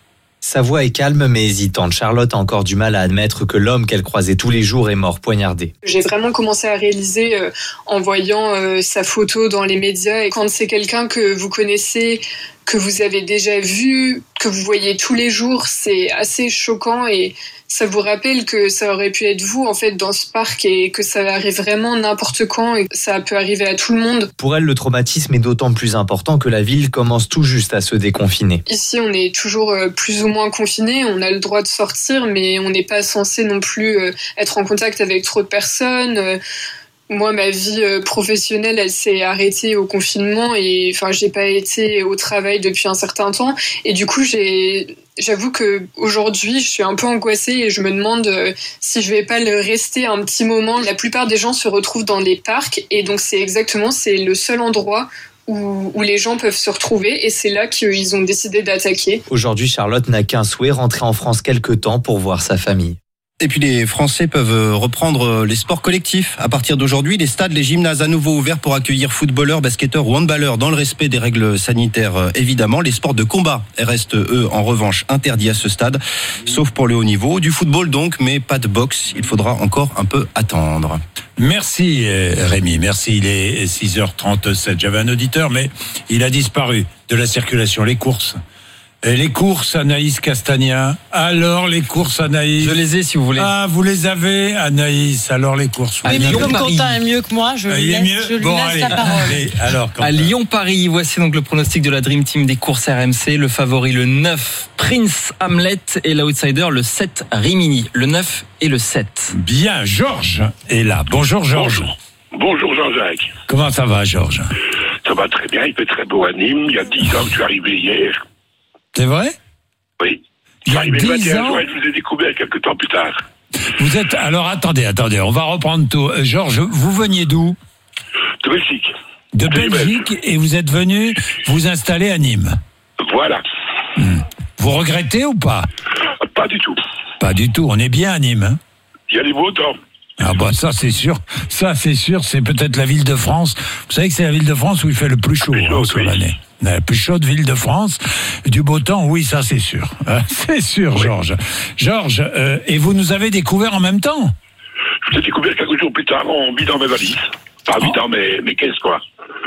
Sa voix est calme mais hésitante. Charlotte a encore du mal à admettre que l'homme qu'elle croisait tous les jours est mort poignardé. J'ai vraiment commencé à réaliser euh, en voyant euh, sa photo dans les médias. Et quand c'est quelqu'un que vous connaissez, que vous avez déjà vu, que vous voyez tous les jours, c'est assez choquant et ça vous rappelle que ça aurait pu être vous en fait dans ce parc et que ça arrive vraiment n'importe quand et ça peut arriver à tout le monde. Pour elle, le traumatisme est d'autant plus important que la ville commence tout juste à se déconfiner. Ici, on est toujours plus ou moins confiné, on a le droit de sortir, mais on n'est pas censé non plus être en contact avec trop de personnes. Moi, ma vie professionnelle, elle s'est arrêtée au confinement et enfin, j'ai pas été au travail depuis un certain temps. Et du coup, j'ai, j'avoue que aujourd'hui, je suis un peu angoissée et je me demande si je vais pas le rester un petit moment. La plupart des gens se retrouvent dans les parcs et donc c'est exactement, c'est le seul endroit où, où les gens peuvent se retrouver et c'est là qu'ils ont décidé d'attaquer. Aujourd'hui, Charlotte n'a qu'un souhait, rentrer en France quelque temps pour voir sa famille. Et puis les Français peuvent reprendre les sports collectifs. À partir d'aujourd'hui, les stades, les gymnases à nouveau ouverts pour accueillir footballeurs, basketteurs ou handballeurs dans le respect des règles sanitaires évidemment. Les sports de combat restent eux en revanche interdits à ce stade, sauf pour le haut niveau. Du football donc, mais pas de boxe. Il faudra encore un peu attendre. Merci Rémi, merci. Il est six heures trente-sept. J'avais un auditeur mais il a disparu de la circulation. Les courses. Et les courses, Anaïs Castagna. Alors, les courses, Anaïs. Je les ai, si vous voulez. Ah, vous les avez, Anaïs. Alors, les courses. Oui, mais comme Quentin est mieux que moi, je lui laisse, mieux. je lui bon, laisse allez, la parole. Allez, alors, à Lyon-Paris, voici donc le pronostic de la Dream Team des courses R M C. Le favori, le neuf, Prince Hamlet. Et l'outsider, le sept, Rimini. Le neuf et le sept. Bien, Georges est là. Bonjour, Georges. Bonjour, Bonjour Jean-Jacques. Comment ça va, Georges? Ça va très bien. Il fait très beau à Nîmes. Il y a dix ans que je suis arrivé hier. C'est vrai? Oui. Il y a dix dix ans. Je vous ai découvert quelques temps plus tard. Vous êtes, alors attendez, attendez, on va reprendre tout. Euh, Georges, vous veniez d'où? De Belgique. De, de Belgique, Belgique, et vous êtes venu vous installer à Nîmes. Voilà. Hmm. Vous regrettez ou pas? Pas du tout. Pas du tout, on est bien à Nîmes. Hein? Il y a des beaux temps. Ah bah ça c'est sûr, ça c'est sûr, c'est peut-être la ville de France. Vous savez que c'est la ville de France où il fait le plus chaud, plus chaud hein, sur oui. l'année. La plus chaude ville de France, du beau temps, oui, ça c'est sûr. C'est sûr, oui. Georges. Georges, euh, et vous nous avez découvert en même temps? Je vous ai découvert quelques jours plus tard en vidant mes valises. Pas en vidant mes, mes caisses, quoi.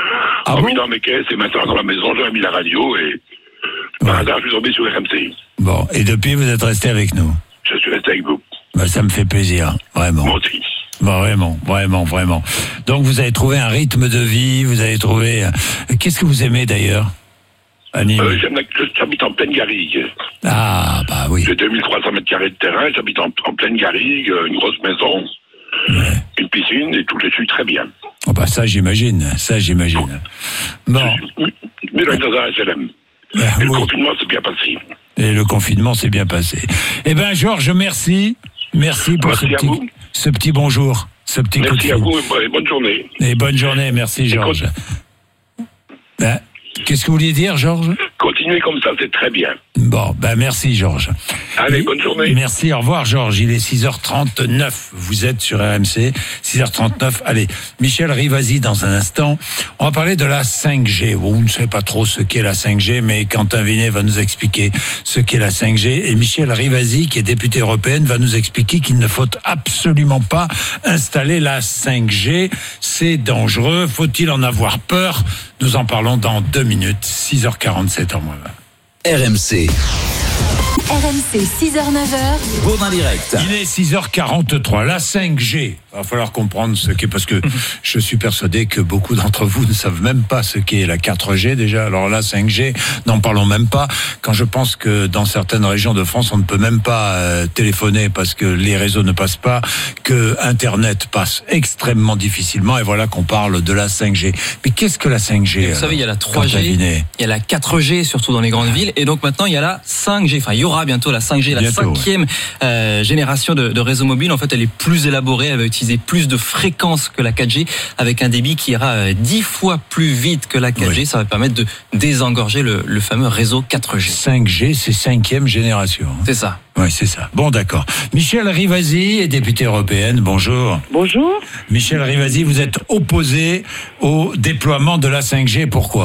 Ah en bon vidant mes caisses et maintenant dans la maison, j'ai mis la radio et par ouais. hasard, je suis tombé sur R M C. Bon, et depuis, vous êtes resté avec nous? Je suis resté avec vous. Bah, ça me fait plaisir, vraiment. Moi aussi. Bah, vraiment, vraiment, vraiment. Donc, vous avez trouvé un rythme de vie, vous avez trouvé... Qu'est-ce que vous aimez, d'ailleurs, à Nîmes? euh, J'habite en pleine garrigue. Ah, bah oui. J'ai deux mille trois cents mètres carrés de terrain, j'habite en, en pleine garrigue, une grosse maison, ouais. une piscine, et tout, je suis très bien. Oh, bah ça, j'imagine, ça, j'imagine. Bon. Mais là, dans un H L M. Ah, et le oui. confinement s'est bien passé. Et le confinement s'est bien passé. Eh ben, Georges, merci. Merci pour merci ce, petit, vous. ce petit bonjour, ce petit merci coup de fil. à vous et bonne journée. Et bonne journée, merci Georges. Ben, qu'est-ce que vous vouliez dire, Georges ? Continuez comme ça, c'est très bien. Bon, ben merci Georges. Allez, bonne journée. Merci, au revoir Georges. Il est six heures trente-neuf. Vous êtes sur R M C, six heures trente-neuf. Allez, Michel Rivasi dans un instant. On va parler de la cinq G. Vous ne savez pas trop ce qu'est la cinq G, mais Quentin Vinet va nous expliquer ce qu'est la cinq G. Et Michel Rivasi, qui est député européenne, va nous expliquer qu'il ne faut absolument pas installer la cinq G. C'est dangereux. Faut-il en avoir peur ? Nous en parlons dans deux minutes. six heures quarante-sept en moins vingt. R M C. R M C, six heures neuf heures. Bourdin Direct. Il est six heures quarante-trois. La cinq G. Il va falloir comprendre ce qu'est, parce que je suis persuadé que beaucoup d'entre vous ne savent même pas ce qu'est la quatre G déjà. Alors la cinq G, n'en parlons même pas. Quand je pense que dans certaines régions de France, on ne peut même pas euh, téléphoner parce que les réseaux ne passent pas, que Internet passe extrêmement difficilement, et voilà qu'on parle de la cinq G. Mais qu'est-ce que la cinq G ? Vous savez, il y a la trois G, il y a la quatre G, surtout dans les grandes villes, et donc maintenant il y a la cinq G. Enfin, il y aura bientôt la cinq G, la bientôt, cinquième ouais. euh, génération de, de réseau mobile. En fait, elle est plus élaborée, elle va utiliser plus de fréquences que la quatre G, avec un débit qui ira dix fois plus vite que la quatre G. Oui. Ça va permettre de désengorger le, le fameux réseau quatre G. cinq G, c'est cinquième génération. Hein. C'est ça. Oui, c'est ça. Bon, d'accord. Michel Rivasi est députée européenne. Bonjour. Bonjour. Michel Rivasi, vous êtes opposé au déploiement de la cinq G. Pourquoi ?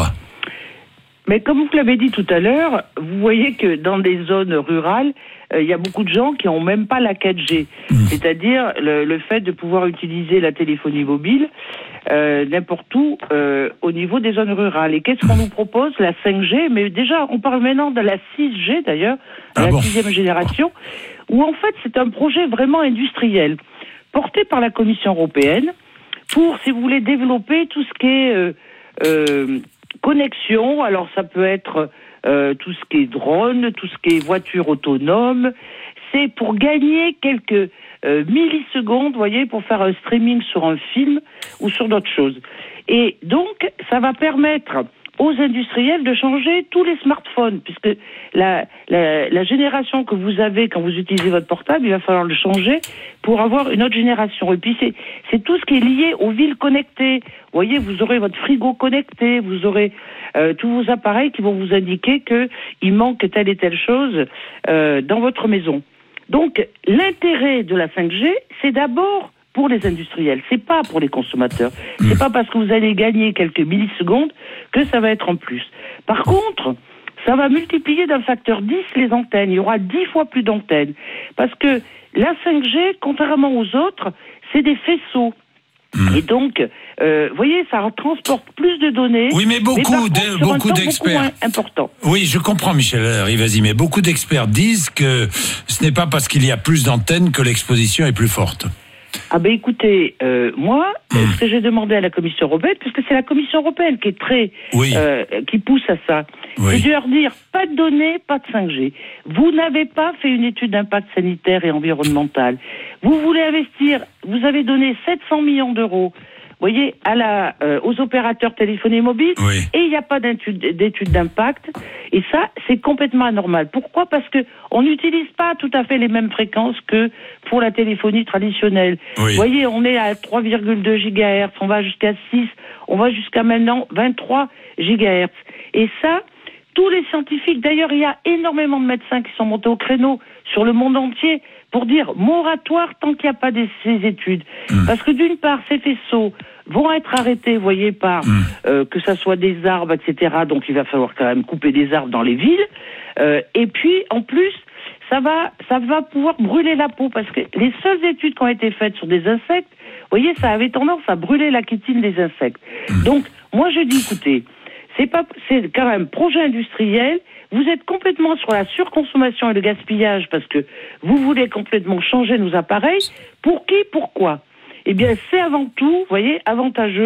Mais comme vous l'avez dit tout à l'heure, vous voyez que dans des zones rurales, il euh, y a beaucoup de gens qui n'ont même pas la quatre G. Mmh. C'est-à-dire le, le fait de pouvoir utiliser la téléphonie mobile euh, n'importe où euh, au niveau des zones rurales. Et qu'est-ce qu'on nous propose ? La cinq G, mais déjà, on parle maintenant de la six G d'ailleurs, de ah la bon sixième génération, où en fait c'est un projet vraiment industriel, porté par la Commission européenne, pour, si vous voulez, développer tout ce qui est... Euh, euh, connexion, alors ça peut être euh, tout ce qui est drone, tout ce qui est voiture autonome. C'est pour gagner quelques euh, millisecondes, vous voyez, pour faire un streaming sur un film ou sur d'autres choses. Et donc, ça va permettre aux industriels de changer tous les smartphones, puisque la, la, la génération que vous avez quand vous utilisez votre portable, il va falloir le changer pour avoir une autre génération. Et puis c'est, c'est tout ce qui est lié aux villes connectées. Vous voyez, vous aurez votre frigo connecté, vous aurez euh, tous vos appareils qui vont vous indiquer qu'il manque telle et telle chose euh, dans votre maison. Donc l'intérêt de la cinq G, c'est d'abord pour les industriels, c'est pas pour les consommateurs. Mmh. C'est pas parce que vous allez gagner quelques millisecondes que ça va être en plus. Par contre, ça va multiplier d'un facteur dix les antennes. Il y aura dix fois plus d'antennes. Parce que la cinq G, contrairement aux autres, c'est des faisceaux. Mmh. Et donc, euh, vous voyez, ça transporte plus de données. Oui, mais beaucoup, mais contre, de, beaucoup d'experts. Beaucoup moins important. Oui, je comprends, Michel Rivasi, mais beaucoup d'experts disent que ce n'est pas parce qu'il y a plus d'antennes que l'exposition est plus forte. Ah ben écoutez, euh, moi, mmh. ce que j'ai demandé à la Commission européenne, puisque c'est la Commission européenne qui est très, oui. euh, qui pousse à ça, oui. c'est de leur dire pas de données, pas de cinq G. Vous n'avez pas fait une étude d'impact sanitaire et environnemental. Vous voulez investir, vous avez donné sept cents millions d'euros. Vous voyez, à la, euh, aux opérateurs téléphonie mobile, oui. et il n'y a pas d'étude, d'étude d'impact. Et ça, c'est complètement anormal. Pourquoi ? Parce que on n'utilise pas tout à fait les mêmes fréquences que pour la téléphonie traditionnelle. Oui. Vous voyez, on est à trois virgule deux gigahertz, on va jusqu'à six, on va jusqu'à maintenant vingt-trois gigahertz. Et ça, tous les scientifiques, d'ailleurs, il y a énormément de médecins qui sont montés au créneau sur le monde entier pour dire moratoire tant qu'il n'y a pas de ces études. Mmh. Parce que d'une part, ces faisceaux vont être arrêtés, vous voyez, par mmh. euh, que ça soit des arbres, et cetera. Donc il va falloir quand même couper des arbres dans les villes. Euh, et puis, en plus, ça va, ça va pouvoir brûler la peau, parce que les seules études qui ont été faites sur des insectes, vous voyez, ça avait tendance à brûler la chitine des insectes. Mmh. Donc, moi je dis, écoutez, c'est pas, c'est quand même projet industriel. Vous êtes complètement sur la surconsommation et le gaspillage parce que vous voulez complètement changer nos appareils. Pour qui ? Pourquoi ? Eh bien, c'est avant tout, vous voyez, avantageux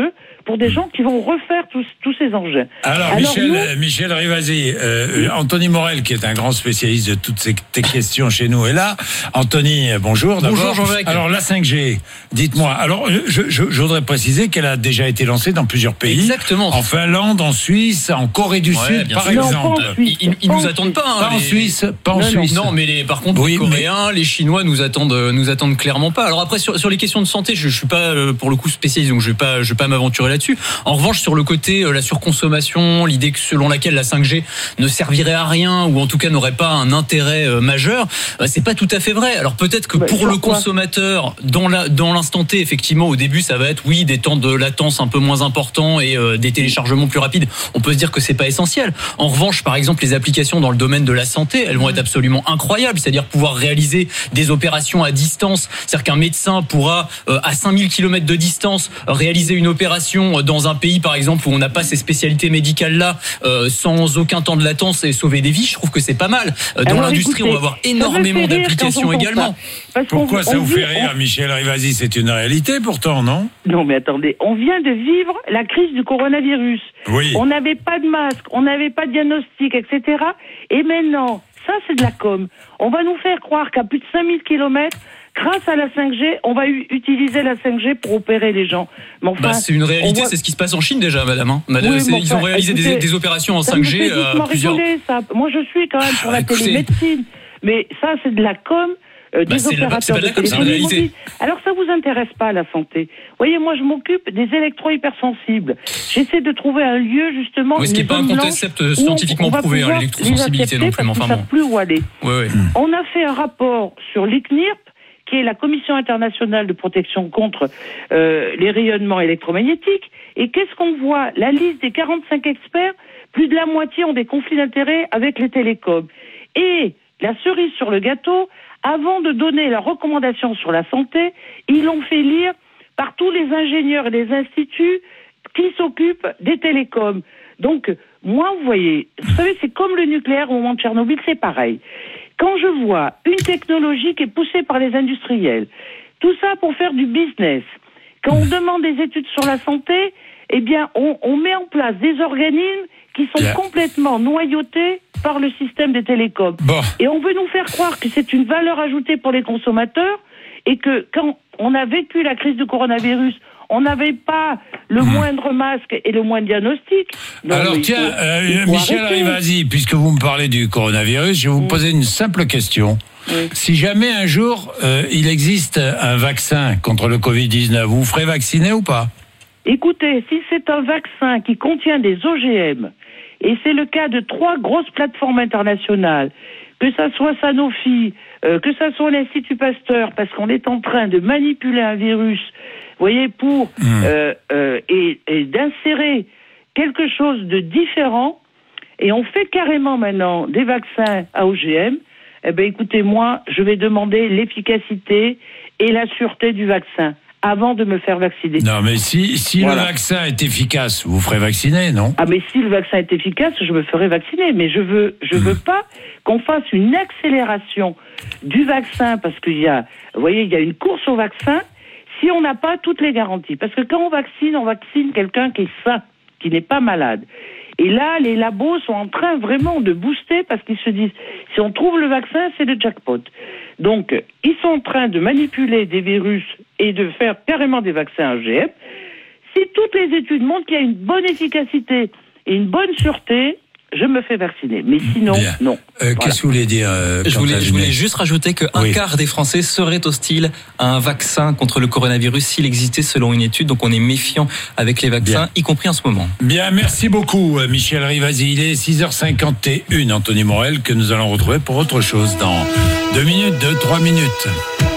pour des gens qui vont refaire tous, tous ces engins. Alors, Alors Michel, nous... Michel Rivasi, euh, oui. Anthony Morel, qui est un grand spécialiste de toutes ces tes questions chez nous, est là. Anthony, bonjour. D'abord. Bonjour Jean-Jacques. Alors, la cinq G, dites-moi. Alors, je, je, je voudrais préciser qu'elle a déjà été lancée dans plusieurs pays. Exactement. En Finlande, en Suisse, en Corée du ouais, Sud, par sûr. exemple. Non, ils, ils, ils nous attendent pas. Hein, pas les... en Suisse, pas en non, Suisse. Non, mais les, par contre, oui, les Coréens, mais... les Chinois nous attendent, nous attendent clairement pas. Alors après, sur, sur les questions de santé, je, je suis pas pour le coup spécialiste, donc je vais pas, je vais pas m'aventurer là-dessus. En revanche, sur le côté la surconsommation, l'idée selon laquelle la cinq G ne servirait à rien ou en tout cas n'aurait pas un intérêt majeur, c'est pas tout à fait vrai. Alors peut-être que bah, pour le consommateur, dans la, dans l'instant T, effectivement, au début, ça va être oui des temps de latence un peu moins importants et euh, des téléchargements plus rapides. On peut se dire que c'est pas essentiel. En revanche, par exemple, les applications dans le domaine de la santé, elles vont être absolument incroyables. C'est-à-dire pouvoir réaliser des opérations à distance. C'est-à-dire qu'un médecin pourra euh, à cinq mille kilomètres de distance réaliser une opération dans un pays, par exemple, où on n'a pas ces spécialités médicales-là, euh, sans aucun temps de latence et sauver des vies. Je trouve que c'est pas mal. Euh, dans Alors, l'industrie, écoutez, on va avoir énormément d'applications également. Pourquoi ça vous fait rire, on... Michel Rivasi? C'est une réalité pourtant, non? Non, mais attendez, on vient de vivre la crise du coronavirus. Oui. On n'avait pas de masque, on n'avait pas de diagnostic, et cetera. Et maintenant, ça c'est de la com. On va nous faire croire qu'à plus de cinq mille kilomètres, grâce à la cinq G, on va u- utiliser la cinq G pour opérer les gens. Mais enfin, bah, c'est une réalité, voit... c'est ce qui se passe en Chine déjà, madame. Hein. madame oui, ils enfin, ont réalisé écoutez, des, des opérations en cinq G. Ça me fait plusieurs... rigoler, ça. Moi, je suis quand même pour la écoutez... télémédecine. Mais ça, c'est de la com. Euh, bah, des c'est opérateurs la, c'est pas de la com, c'est une réalité. Alors ça vous intéresse pas la santé? Voyez, moi je m'occupe des électro-hypersensibles. J'essaie de trouver un lieu justement. Oui, ce qui n'est pas un concept scientifiquement prouvé, hein, l'électrosensibilité non plus, mais enfin bon. Plus où aller. Ouais, ouais. On a fait un rapport sur l'I C N I R P, qui est la Commission internationale de protection contre euh, les rayonnements électromagnétiques. Et qu'est-ce qu'on voit? La liste des quarante-cinq experts, plus de la moitié ont des conflits d'intérêts avec les télécoms. Et la cerise sur le gâteau, avant de donner la recommandation sur la santé, ils l'ont fait lire par tous les ingénieurs et les instituts qui s'occupent des télécoms. Donc, moi, vous voyez, vous savez, c'est comme le nucléaire au moment de Tchernobyl, c'est pareil. Quand je vois une technologie qui est poussée par les industriels, tout ça pour faire du business, quand on demande des études sur la santé, eh bien, on, on met en place des organismes qui sont Bien. complètement noyautés par le système des télécoms. Bon. Et on veut nous faire croire que c'est une valeur ajoutée pour les consommateurs et que quand on a vécu la crise du coronavirus, on n'avait pas le mmh. moindre masque et le moindre diagnostic. Non, Alors tiens, faut, euh, Michel Rivasi, puisque vous me parlez du coronavirus, je vais vous mmh. poser une simple question. Oui. Si jamais un jour euh, il existe un vaccin contre le covid dix-neuf, vous vous ferez vacciner ou pas? Écoutez, si c'est un vaccin qui contient des O G M, et c'est le cas de trois grosses plateformes internationales, que ça soit Sanofi, euh, que ça soit l'Institut Pasteur, parce qu'on est en train de manipuler un virus, vous voyez, pour mmh. euh, euh, et, et d'insérer quelque chose de différent, et on fait carrément maintenant des vaccins à O G M. Eh ben, écoutez, moi, je vais demander l'efficacité et la sûreté du vaccin avant de me faire vacciner. Non, mais si, si voilà. le vaccin est efficace, vous ferez vacciner, non? Ah, mais si le vaccin est efficace, je me ferai vacciner. Mais je veux, je mmh. veux pas qu'on fasse une accélération du vaccin, parce qu'il y a, vous voyez, il y a une course au vaccin, si on n'a pas toutes les garanties. Parce que quand on vaccine, on vaccine quelqu'un qui est sain, qui n'est pas malade. Et là, les labos sont en train vraiment de booster parce qu'ils se disent, si on trouve le vaccin, c'est le jackpot. Donc, ils sont en train de manipuler des virus et de faire carrément des vaccins O G M. Si toutes les études montrent qu'il y a une bonne efficacité et une bonne sûreté, je me fais vacciner. Mais sinon, Bien. non. Euh, voilà. Qu'est-ce que vous voulez dire euh, je, voulais, je voulais juste rajouter qu'un oui. quart des Français seraient hostiles à un vaccin contre le coronavirus s'il existait selon une étude. Donc on est méfiant avec les vaccins, Bien. y compris en ce moment. Bien, merci beaucoup Michel Rivasi. Il est six heures cinquante et une, Anthony Morel, que nous allons retrouver pour autre chose dans deux minutes, deux, trois minutes.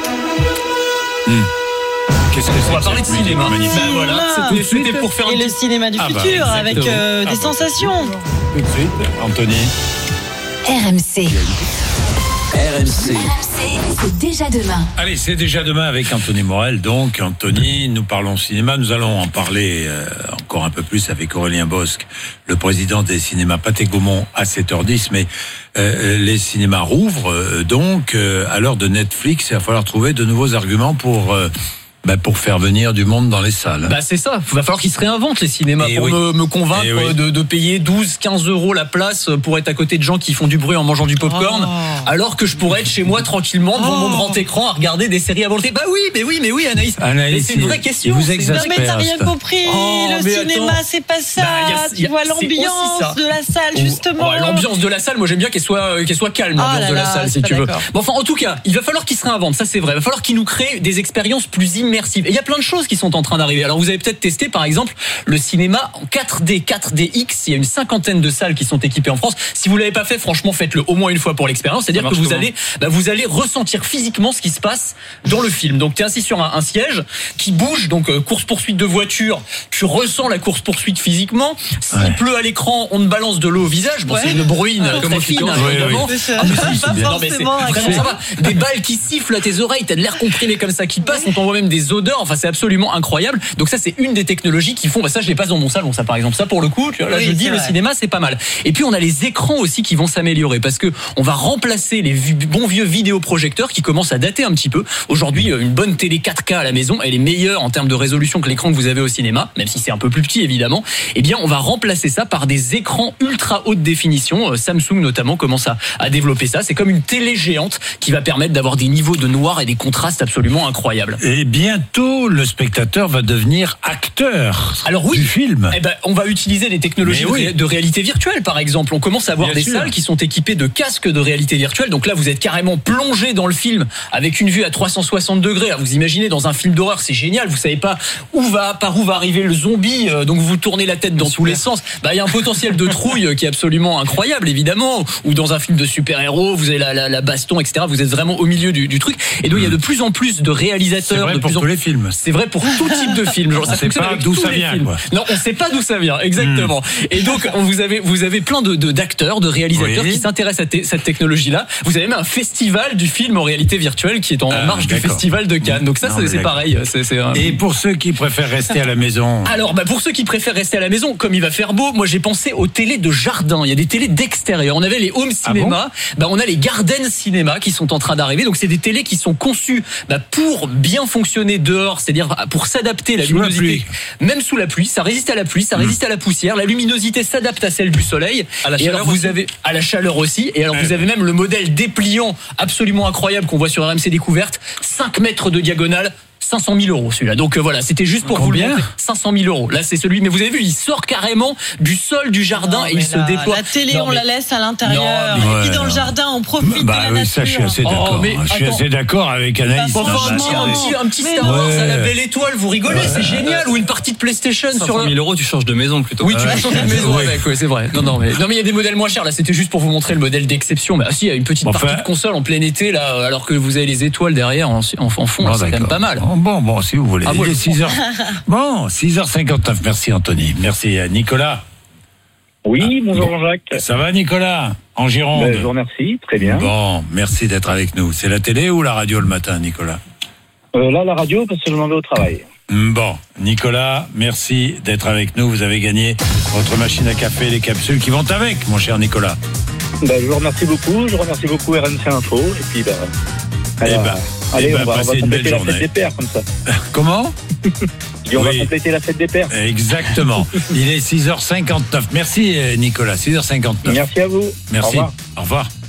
Hmm. Qu'est-ce que c'est? On va parler de cinéma. Ben voilà, c'était, c'était pour faire et le cinéma du ah futur bah, avec euh, des ah sensations. Tout de suite, Anthony. R M C. R M C. C'est déjà demain. Allez, c'est déjà demain avec Anthony Morel. Donc, Anthony, nous parlons cinéma. Nous allons en parler euh, encore un peu plus avec Aurélien Bosc, le président des cinémas Pathé Gaumont à sept heures dix. Mais euh, les cinémas rouvrent. Euh, donc, euh, à l'heure de Netflix, il va falloir trouver de nouveaux arguments pour... Euh, Bah pour faire venir du monde dans les salles. Bah c'est ça, il va falloir qu'ils se réinventent les cinémas Et pour oui. me, me convaincre Et oui. de, de payer douze quinze euros la place pour être à côté de gens qui font du bruit en mangeant du popcorn, Oh. alors que je pourrais être chez moi tranquillement devant Oh. mon grand écran à regarder des séries à volonté. Bah oui, mais oui, mais oui Anaïs. Anaïs, mais c'est une vraie il- question. il vous c'est une vraie- exaspère. Mais t'as rien compris, Oh, le mais cinéma attends. c'est pas ça, Bah, y a- y tu a- vois c'est aussi l'ambiance ça. de la salle Oh, justement. oh, l'ambiance de la salle, moi j'aime bien qu'elle soit qu'elle soit calme, Ah l'ambiance là de la là, salle, c'est si pas tu veux. d'accord. Bon, enfin, en tout cas, il va falloir qu'ils se réinventent, ça c'est vrai. Il va falloir qu'ils nous créent des expériences plus immersives. Et il y a plein de choses qui sont en train d'arriver. Alors vous avez peut-être testé, par exemple, le cinéma en quatre D, quatre D X. Il y a une cinquantaine de salles qui sont équipées en France. Si vous l'avez pas fait, franchement, faites-le au moins une fois pour l'expérience. C'est-à-dire Ça que marche vous comment allez, bah, vous allez ressentir physiquement ce qui se passe dans le film. Donc tu es assis sur un, un siège qui bouge, donc euh, course poursuite de voiture. Tu ressens la course poursuite physiquement. S'il Ouais. pleut à l'écran, on te balance de l'eau au visage. Bon, Ouais. c'est une bruine Ah, comme très fine, fine. évidemment. Oui, oui. Ah, mais si, Pas c'est- non, mais c'est forcément vraiment ça va. Des balles qui sifflent à tes oreilles, t'as de l'air comprimé comme ça qui passe, on t'envoie même des odeurs. Enfin, c'est absolument incroyable. Donc ça, c'est une des technologies qui font. Bah ça, je l'ai pas dans mon salon, ça par exemple. Ça, pour le coup, tu vois, là, Oui, je dis c'est le vrai. cinéma, c'est pas mal. Et puis on a les écrans aussi qui vont s'améliorer parce que on va remplacer les vi- bons vieux vidéoprojecteurs qui commencent à dater un petit peu. Aujourd'hui, euh, une bonne télé quatre K à la maison, elle est meilleure en termes de résolution que l'écran que vous avez au cinéma, même si c'est un peu plus petit évidemment. Eh bien, on va remplacer ça par des écrans ultra haute définition. Euh, Samsung notamment commence à, à développer ça. C'est comme une télé géante qui va permettre d'avoir des niveaux de noir et des contrastes absolument incroyables. Et bientôt, le spectateur va devenir acteur Alors oui, du film. Eh ben, on va utiliser des technologies Mais oui. de ré- de réalité virtuelle, par exemple. On commence à avoir Bien des sûr. salles qui sont équipées de casques de réalité virtuelle. Donc là, vous êtes carrément plongé dans le film avec une vue à trois cent soixante degrés. Alors, vous imaginez dans un film d'horreur, c'est génial. Vous savez pas où va, par où va arriver le zombie. euh, Donc vous tournez la tête dans tous les sens. Bah, il y a un potentiel de trouille euh, qui est absolument incroyable, évidemment. Ou dans un film de super-héros, vous avez la, la, la baston, et cetera. Vous êtes vraiment au milieu du, du truc. Et donc il y a de plus en plus de réalisateurs. C'est vrai de pour plus en tous les films. C'est vrai pour tout type de film. Genre, On ça sait fonctionne pas avec d'où tous ça les vient, films. quoi. Non, on sait pas d'où ça vient, exactement. Et donc, on, vous avez vous avez plein de de- d'acteurs, de réalisateurs Oui. qui s'intéressent à te- cette technologie-là. Vous avez même un festival du film en réalité virtuelle qui est en Ah, marge du d'accord. festival de Cannes. Donc ça, Non, c'est mais c'est d'accord. pareil. C'est c'est un- Et pour ceux qui préfèrent rester à la maison. alors, bah pour ceux qui préfèrent rester à la maison, comme il va faire beau, moi j'ai pensé aux télés de jardin. Il y a des télés d'extérieur. On avait les home Ah cinéma, bah on a les garden cinéma qui sont en train d'arriver. Donc c'est des télés qui sont conçues bah, pour bien fonctionner dehors, c'est-à-dire pour s'adapter la Sous la luminosité, même sous la pluie. Ça résiste à la pluie, ça résiste à la poussière. La luminosité s'adapte à celle du soleil. À la et alors chaleur vous aussi. avez à la chaleur aussi. Et alors vous avez même le modèle dépliant absolument incroyable qu'on voit sur R M C Découverte, cinq mètres de diagonale. cinq cent mille euros celui-là. Donc euh, voilà, c'était juste pour Combien vous le montrer. cinq cent mille euros. Là, c'est celui. Mais vous avez vu, il sort carrément du sol du jardin Non, et mais il se la- déploie. La télé, Non, on mais- la laisse à l'intérieur. Non, mais- Et puis ouais, dans le non. jardin, on profite Bah de la oui, nature. ça, je suis assez Oh, d'accord. mais je suis attends. assez d'accord avec Anaïs. Bah, Non, franchement, bah, un petit, un petit Mais Star non. Wars à la Ouais. belle étoile, vous rigolez, c'est génial. Ou une partie de PlayStation cinq sur cent le. mille euros, tu changes de maison plutôt. Oui, tu Ouais. peux changer de maison Ouais. avec, ouais, c'est vrai. Non, non, mais non, mais il y a des modèles moins chers. Là, c'était juste pour vous montrer le modèle d'exception. Mais ah, si, il y a une petite Enfin. partie de console en plein été là, alors que vous avez les étoiles derrière en, en, en fond. Bon, là, c'est quand même d'accord. pas mal. Bon, bon, bon, si vous voulez. Ah, Il voilà. est six heures. Bon, six heures cinquante-neuf. Merci Anthony. Merci à Nicolas. Oui, bonjour Jean-Jacques. Ça va Nicolas? En Gironde? Ben, je vous remercie, très bien. Bon, merci d'être avec nous. C'est la télé ou la radio le matin, Nicolas? Euh, là, la radio, parce que je m'en vais au travail. Bon, Nicolas, merci d'être avec nous. Vous avez gagné votre machine à café, les capsules qui vont avec, mon cher Nicolas. Ben, je vous remercie beaucoup, je remercie beaucoup R M C Info, et puis ben, Eh alors, ben, allez, eh ben, on va, on passez va une belle compléter la journée. fête des pères comme ça. Comment? Et on Oui. va compléter la fête des pères. Exactement. Il est six heures cinquante-neuf. Merci euh, Nicolas, six heures cinquante-neuf. Merci à vous. Merci. Au revoir. Au revoir.